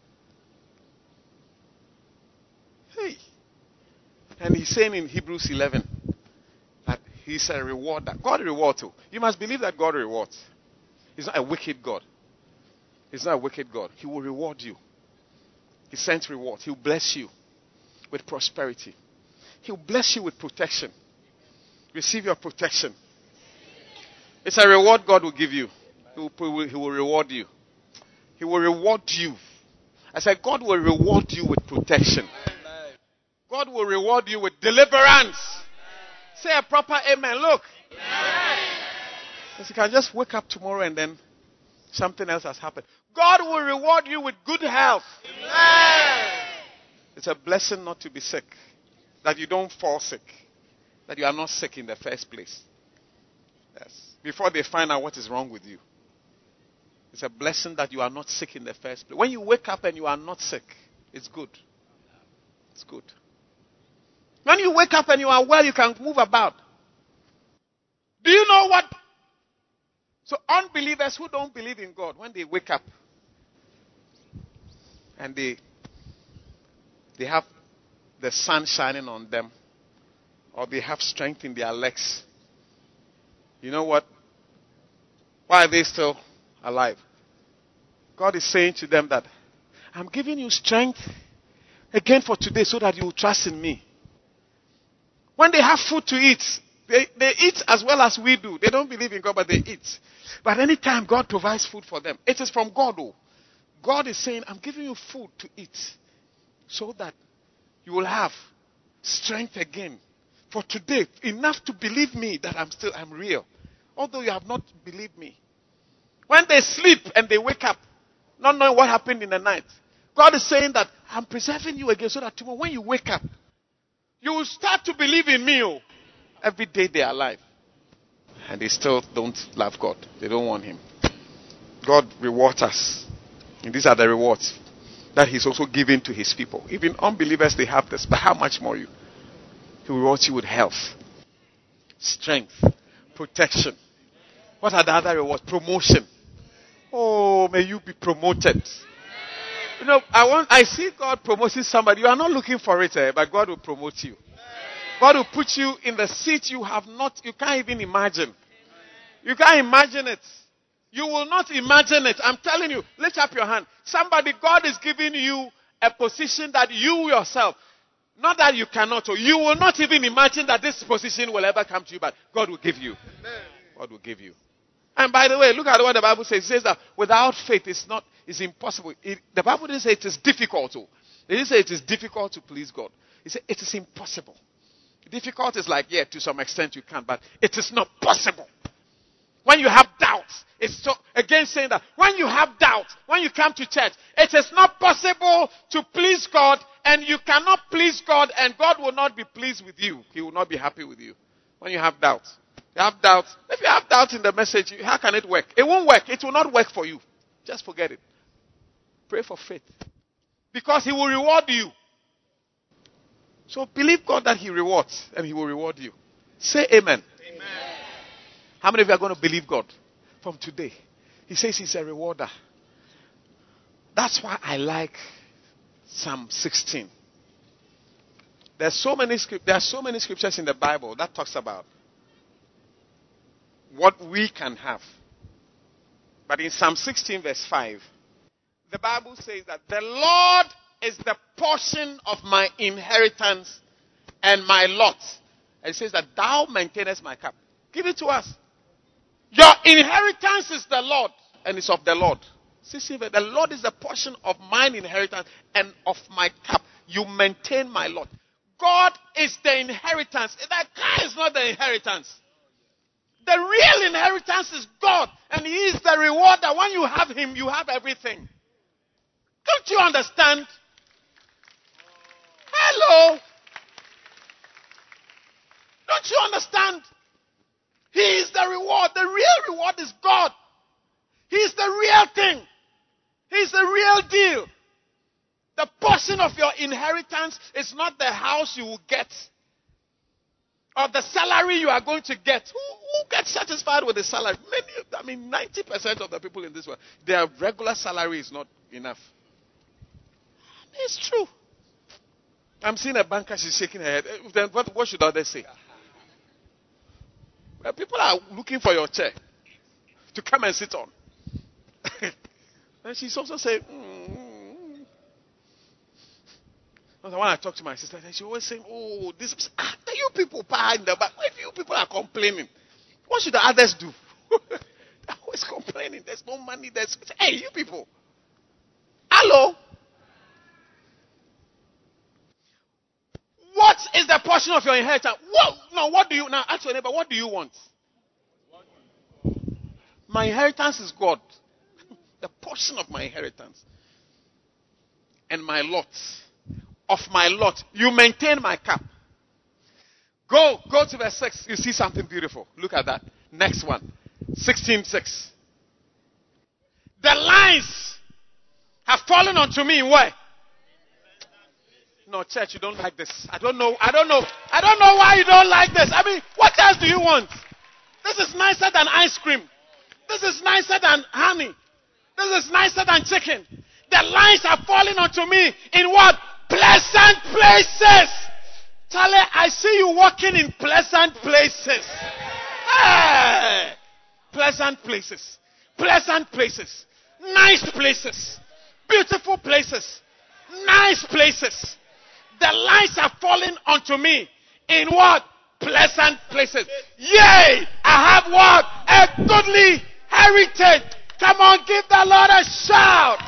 Hey. And he's saying in Hebrews 11 that he's a rewarder. God rewards you. You must believe that God rewards. He's not a wicked God. He's not a wicked God. He will reward you. He sends reward. He will bless you with prosperity. He will bless you with protection. Receive your protection. It's a reward God will give you. He will reward you. He will reward you. I said God will reward you with protection. God will reward you with deliverance. Say a proper amen. Look. Because you can just wake up tomorrow and then something else has happened. God will reward you with good health. It's a blessing not to be sick. That you don't fall sick. That you are not sick in the first place. Yes. before they find out what is wrong with you. It's a blessing that you are not sick in the first place. When you wake up and you are not sick, it's good. It's good. When you wake up and you are well, you can move about. Do you know what? So unbelievers who don't believe in God, when they wake up and they have the sun shining on them, or they have strength in their legs, you know what? Why are they still alive? God is saying to them that I'm giving you strength again for today so that you will trust in me. When they have food to eat, they eat as well as we do. They don't believe in God, but they eat. But anytime God provides food for them, it is from God. Oh. God is saying, I'm giving you food to eat so that you will have strength again for today. Enough to believe me that I'm real. Although you have not believed me. When they sleep and they wake up, not knowing what happened in the night, God is saying that I'm preserving you again so that tomorrow when you wake up, you will start to believe in me. Oh. Every day they are alive. And they still don't love God. They don't want Him. God rewards us. And these are the rewards that He's also giving to His people. Even unbelievers, they have this. But how much more you? He rewards you with health, strength, protection. What are the other rewards? Promotion. Oh, may you be promoted. You know, I see God promoting somebody. You are not looking for it, but God will promote you. God will put you in the seat you can't even imagine. You can't imagine it. You will not imagine it. I'm telling you, lift up your hand. Somebody, God is giving you a position that you yourself, not that you cannot, or you will not even imagine that this position will ever come to you, but God will give you. God will give you. And by the way, look at what the Bible says. It says that without faith, it's impossible. The Bible didn't say it is difficult to. It didn't say it is difficult to please God. It said it is impossible. Difficult is like, yeah, to some extent you can, but it is not possible. When you have doubts, it's so, again saying that when you have doubts, when you come to church, it is not possible to please God, and you cannot please God, and God will not be pleased with you. He will not be happy with you. When you have doubts. You have doubts. If you have doubts in the message, how can it work? It won't work. It will not work for you. Just forget it. Pray for faith. Because He will reward you. So believe God that He rewards, and He will reward you. Say amen. Amen. How many of you are going to believe God from today? He says He's a rewarder. That's why I like Psalm 16. There are so many scriptures in the Bible that talks about what we can have. But in Psalm 16 verse 5, the Bible says that the Lord is the portion of my inheritance and my lot. And it says that thou maintainest my cup. Give it to us. Your inheritance is the Lord, and it's of the Lord. See, the Lord is the portion of mine inheritance and of my cup. You maintain my lot. God is the inheritance. That car is not the inheritance. The real inheritance is God, and He is the rewarder. When you have Him, you have everything. Don't you understand? Hello? Don't you understand? He is the reward. The real reward is God. He is the real thing. He is the real deal. The portion of your inheritance is not the house you will get or the salary you are going to get. Who gets satisfied with the salary? 90% of the people in this world, their regular salary is not enough. It's true. I'm seeing a banker, she's shaking her head. Then what should others say? Well, people are looking for your chair to come and sit on. And she's also saying, When I talk to my sister, she always saying, oh, you people in the back. If you people are complaining, what should the others do? They're always complaining. There's no money. Hey, you people. Hello? What is the portion of your inheritance? What do you now ask your neighbor? What do you want? My inheritance is God. The portion of my inheritance and my lot. Of my lot, you maintain my cup. Go to verse 6. You see something beautiful. Look at that. Next one. 16:6. The lines have fallen onto me in where? No, church, you don't like this. I don't know why you don't like this. I mean, what else do you want? This is nicer than ice cream. This is nicer than honey. This is nicer than chicken. The lines are falling onto me in what? Pleasant places. Charlie, I see you walking in pleasant places. Hey! Pleasant places. Pleasant places. Nice places. Beautiful places. Nice places. The lines are falling onto me in what? Pleasant places. Yea, I have what? A goodly heritage. Come on, give the Lord a shout.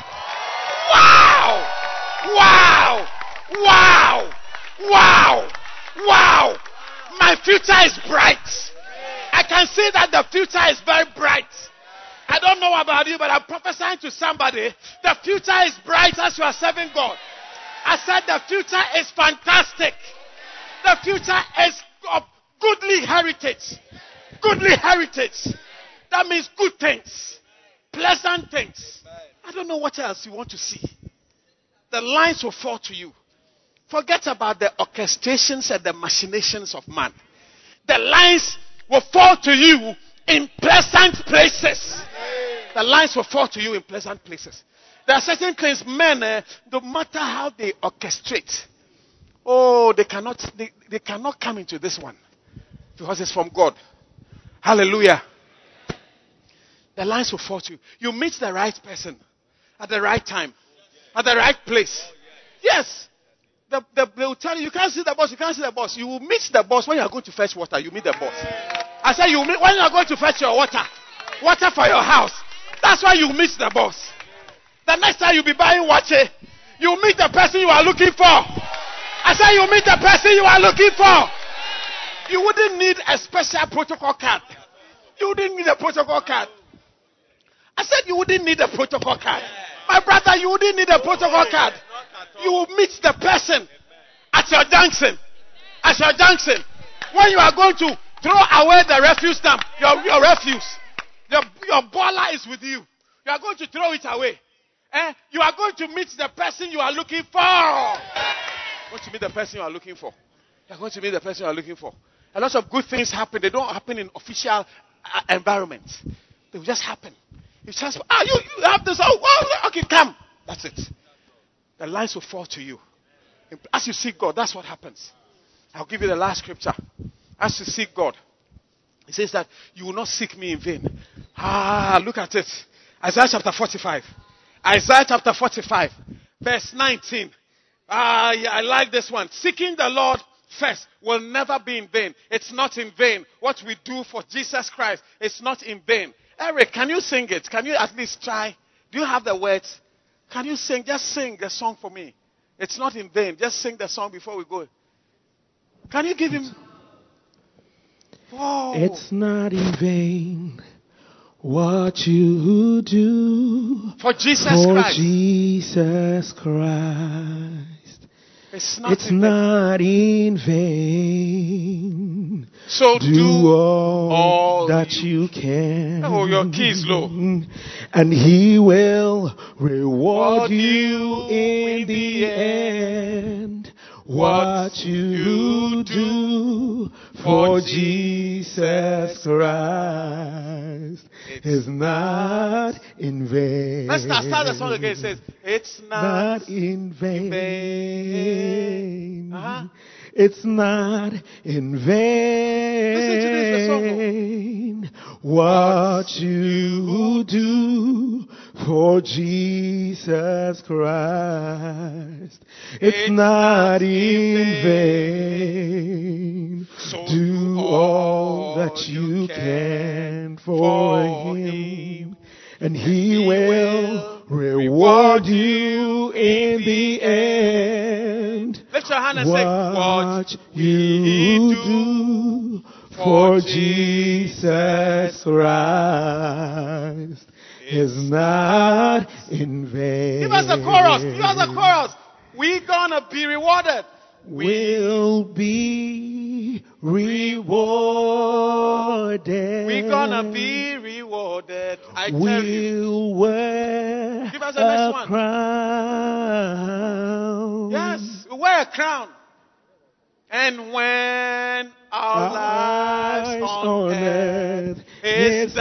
Wow! Wow! Wow! Wow! Wow! My future is bright. I can see that the future is very bright. I don't know about you, but I'm prophesying to somebody. The future is bright as you are serving God. I said the future is fantastic. The future is of goodly heritage. Goodly heritage. That means good things. Pleasant things. I don't know what else you want to see. The lines will fall to you. Forget about the orchestrations and the machinations of man. The lines will fall to you in pleasant places. The lines will fall to you in pleasant places. There are certain things, men, no matter how they orchestrate, they cannot come into this one. Because it's from God. Hallelujah. The lines will fall to you. You meet the right person at the right time, at the right place. Yes. They will tell you, you can't see the boss, you can't see the boss. You will meet the boss when you are going to fetch water. You meet the boss. I said, when you are going to fetch your water for your house. That's why you meet the boss. The next time you'll be buying water, you meet the person you are looking for. I said, you meet the person you are looking for. You wouldn't need a special protocol card. You wouldn't need a protocol card. I said, you wouldn't need a protocol card. My brother, you wouldn't need a protocol card. You will meet the person at your junction. At your junction. When you are going to throw away the refuse dump, your refuse. Your baller is with you. You are going to throw it away. You are going to meet the person you are looking for. You are going to meet the person you are looking for. You are going to meet the person you are looking for. A lot of good things happen. They don't happen in official environments. They will just happen. You just, you have this. Okay, come. That's it. The lines will fall to you. As you seek God, that's what happens. I'll give you the last scripture. As you seek God, it says that you will not seek me in vain. Look at it. Isaiah chapter 45. Isaiah chapter 45, verse 19. I like this one. Seeking the Lord first will never be in vain. It's not in vain. What we do for Jesus Christ, it's not in vain. Eric, can you sing it? Can you at least try? Do you have the words? Can you sing? Just sing the song for me. It's not in vain. Just sing the song before we go. Can you give him? Whoa. It's not in vain what you do for Jesus Christ. It's not in vain. So do all that you can. Oh, your key is low. And he will reward you in the end. What you do for Jesus Christ is not in vain. Let's start the song again. It says, it's not in vain. It's not in vain. What you do for Jesus Christ. It's not in vain. So do all that you can for him, and he will reward you in the end. Lift your hand and what say, what you do for Jesus Christ is not in vain. Give us the chorus. Give us the chorus. We're gonna be rewarded. Will be rewarded. We're gonna be rewarded. I tell you. We'll wear Give us the next a one. crown. Yes, we wear a crown. And when our lives on earth is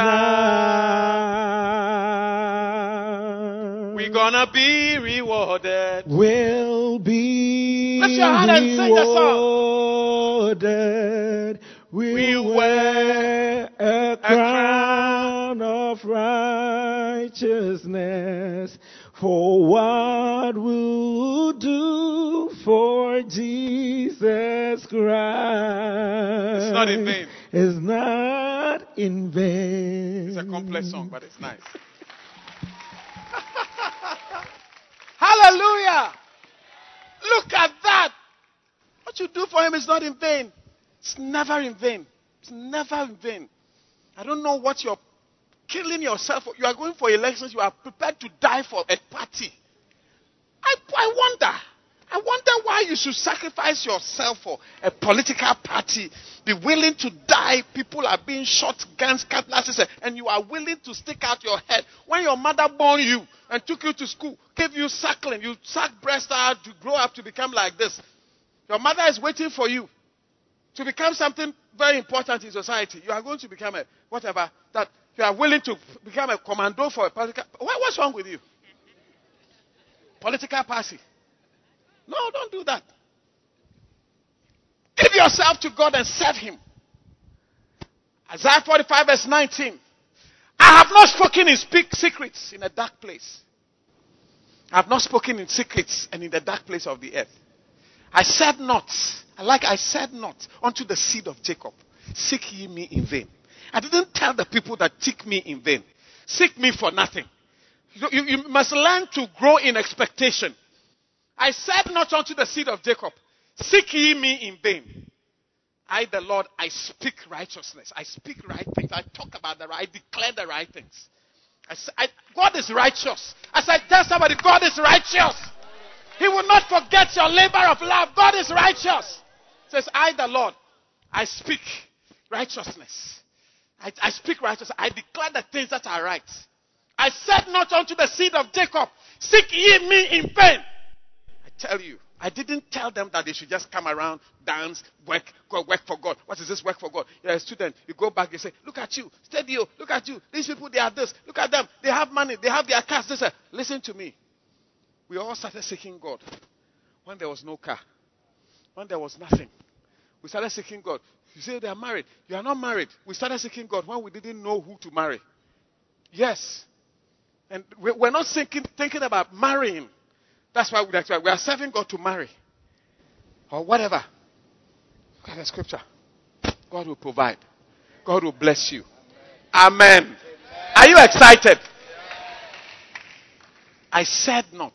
done, we're gonna be rewarded. We'll be Lift your hand and sing the song. rewarded. We'll wear a crown of righteousness for what we'll do for Jesus Christ. It's not in vain. It's not in vain. It's a complex song, but it's nice. Hallelujah! Look at that. What you do for him is not in vain. It's never in vain. It's never in vain. I don't know what you're killing yourself for. You are going for elections. You are prepared to die for a party. I wonder why you should sacrifice yourself for a political party. Be willing to die. People are being shot, guns, cutlasses, and you are willing to stick out your head. When your mother born you and took you to school, gave you suckling, you sucked breast out to grow up to become like this. Your mother is waiting for you to become something very important in society. You are going to become a whatever, that you are willing to become a commando for a political. What's wrong with you? Political party. No, don't do that. Give yourself to God and serve him. Isaiah 45 verse 19. I have not spoken in secrets in a dark place. I have not spoken in secrets and in the dark place of the earth. I said not unto the seed of Jacob, seek ye me in vain. I didn't tell the people that seek me in vain. Seek me for nothing. You must learn to grow in expectation. I said not unto the seed of Jacob, seek ye me in vain. I, the Lord, I speak righteousness. I speak right things. I talk about the right, I declare the right things. God is righteous. As I tell somebody, God is righteous. He will not forget your labor of love. God is righteous. It says, I, the Lord, I speak righteousness. I speak righteousness. I declare the things that are right. I said not unto the seed of Jacob, seek ye me in vain. I tell you, I didn't tell them that they should just come around, dance, work for God. What is this work for God? You're a student. You go back, you say, look at you, steady, look at you. These people, they are this. Look at them. They have money. They have their cars. Listen to me. We all started seeking God when there was no car, when there was nothing. We started seeking God. You say they are married. You are not married. We started seeking God when we didn't know who to marry. Yes. And we're not thinking about marrying. That's why we are serving God to marry. Or whatever. Look at the scripture. God will provide. God will bless you. Amen. Are you excited? I said not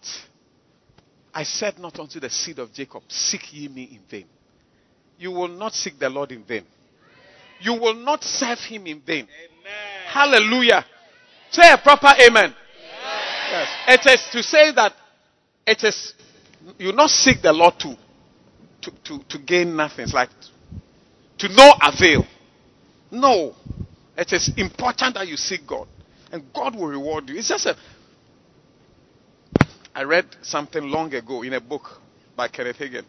unto the seed of Jacob, seek ye me in vain. You will not seek the Lord in vain. You will not serve him in vain. Amen. Hallelujah. Say a proper amen. Yes. It is to say that you not seek the Lord to gain nothing. It's like to no avail. No. It is important that you seek God. And God will reward you. It's just I read something long ago in a book by Kenneth Hagin.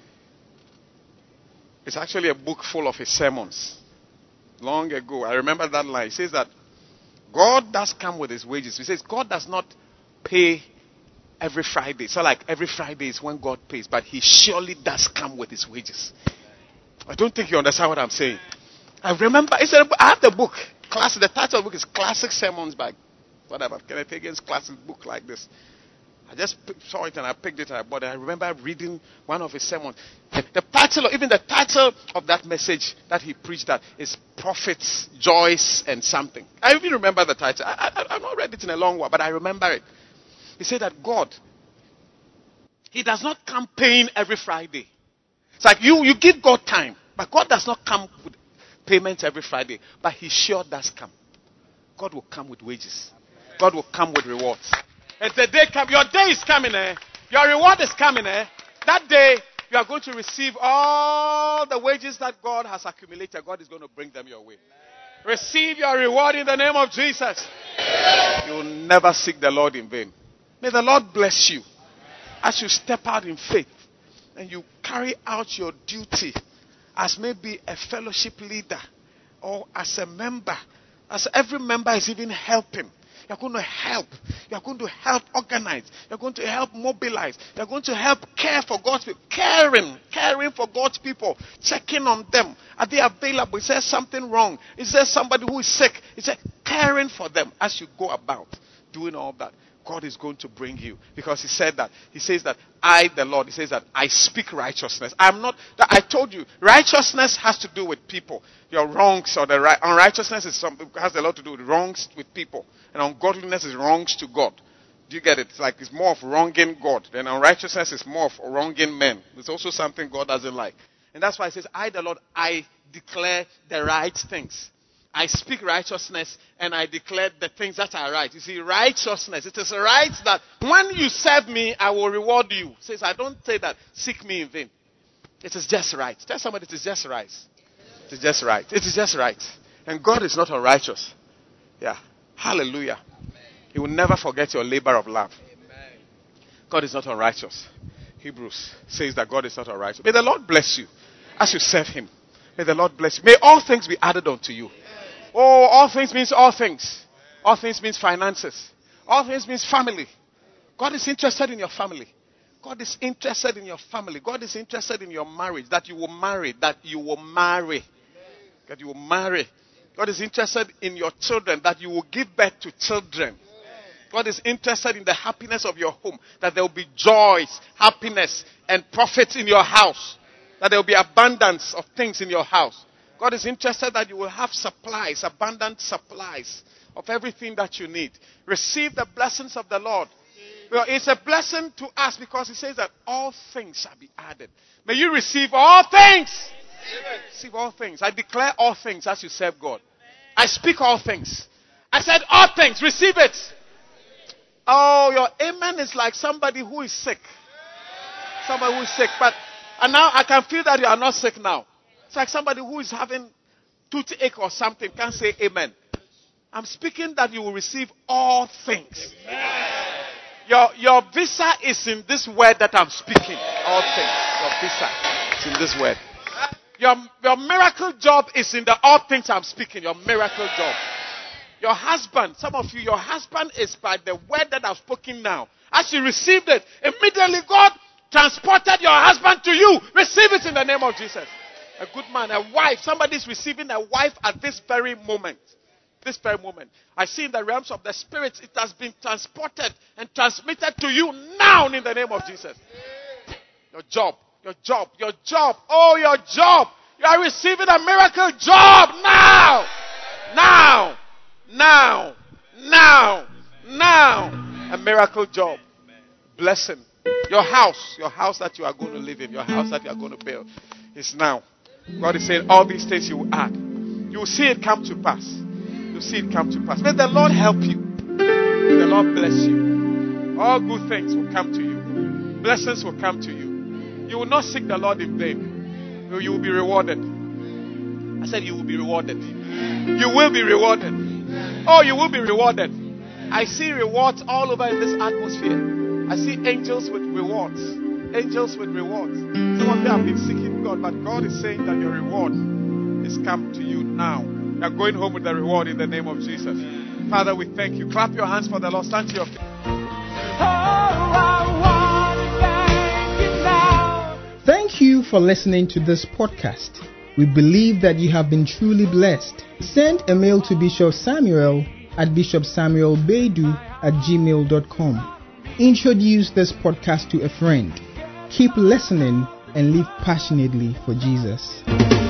It's actually a book full of his sermons. Long ago. I remember that line. He says that God does come with his wages. He says God does not pay every Friday. So like every Friday is when God pays. But he surely does come with his wages. I don't think you understand what I'm saying. I remember, I have the book. The title of the book is Classic Sermons by whatever. Kenneth Hagin's classic book like this. I just saw it and I picked it and I bought it. I remember reading one of his sermons. The title of that message that he preached that is Prophets, Joys, and something. I even remember the title. I've not read it in a long while, but I remember it. He said that God, he does not come paying every Friday. It's like you give God time, but God does not come with payments every Friday, but he sure does come. God will come with wages. God will come with rewards. As the day comes, your day is coming, Your reward is coming, That day, You are going to receive all the wages that God has accumulated. God is going to bring them your way. Receive your reward in the name of Jesus. You will never seek the Lord in vain. May the Lord bless you as you step out in faith and you carry out your duty as maybe a fellowship leader or as a member. As every member is even helping. You're going to help. You're going to help organize. You're going to help mobilize. You're going to help care for God's people. Caring for God's people. Checking on them. Are they available? Is there something wrong? Is there somebody who is sick? Is there caring for them as you go about doing all that? God is going to bring you. Because he said that. He says that I, the Lord, he says that I speak righteousness. I told you, righteousness has to do with people. Your wrongs or unrighteousness has a lot to do with wrongs with people. And ungodliness is wrongs to God. Do you get it? It's more of wronging God. Then unrighteousness is more of wronging men. It's also something God doesn't like. And that's why he says, I, the Lord, I declare the right things. I speak righteousness and I declare the things that are right. You see, righteousness. It is right that when you serve me, I will reward you. It says, I don't say that, seek me in vain. It is just right. Tell somebody it is just right. It is just right. It is just right. And God is not unrighteous. Yeah. Hallelujah. He will never forget your labor of love. God is not unrighteous. Hebrews says that God is not unrighteous. May the Lord bless you as you serve him. May the Lord bless you. May all things be added unto you. Oh, all things means all things. All things means finances. All things means family. God is interested in your family. God is interested in your family. God is interested in your marriage. That you will marry. That you will marry. That you will marry. God is interested in your children. That you will give birth to children. God is interested in the happiness of your home. That there will be joys, happiness, and profit in your house. That there will be abundance of things in your house. God is interested that you will have supplies, abundant supplies of everything that you need. Receive the blessings of the Lord. Well, it's a blessing to us because he says that all things shall be added. May you receive all things. Receive all things. I declare all things as you serve God. I speak all things. I said all things. Receive it. Oh, your amen is like somebody who is sick. Somebody who is sick. And now I can feel that you are not sick now. It's like somebody who is having toothache or something can't say amen. I'm speaking that you will receive all things. Your visa is in this word that I'm speaking. All things. Your visa is in this word. Your miracle job is in the all things I'm speaking. Your miracle job. Your husband, some of you, your husband is by the word that I've spoken now. As you received it, immediately God transported your husband to you. Receive it in the name of Jesus. A good man, a wife. Somebody is receiving a wife at this very moment. This very moment. I see in the realms of the spirit, it has been transported and transmitted to you now in the name of Jesus. Your job. Oh, your job. You are receiving a miracle job now. A miracle job. Blessing. Your house that you are going to live in, your house that you are going to build is now. God is saying all these things you will add. You will see it come to pass. You will see it come to pass. May the Lord help you. May the Lord bless you. All good things will come to you. Blessings will come to you. You will not seek the Lord in vain. You will be rewarded. I said you will be rewarded. You will be rewarded. Oh, you will be rewarded. I see rewards all over in this atmosphere. I see angels with rewards. Angels with rewards. Some of you have been seeking God, but God is saying that your reward is come to you now. You are going home with the reward in the name of Jesus. Father, we thank you. Clap your hands for the Lord. Stand to your feet. Thank you for listening to this podcast. We believe that you have been truly blessed. Send a mail to Bishop Samuel at bishopsamuelbedu@gmail.com. Introduce this podcast to a friend. Keep listening and live passionately for Jesus.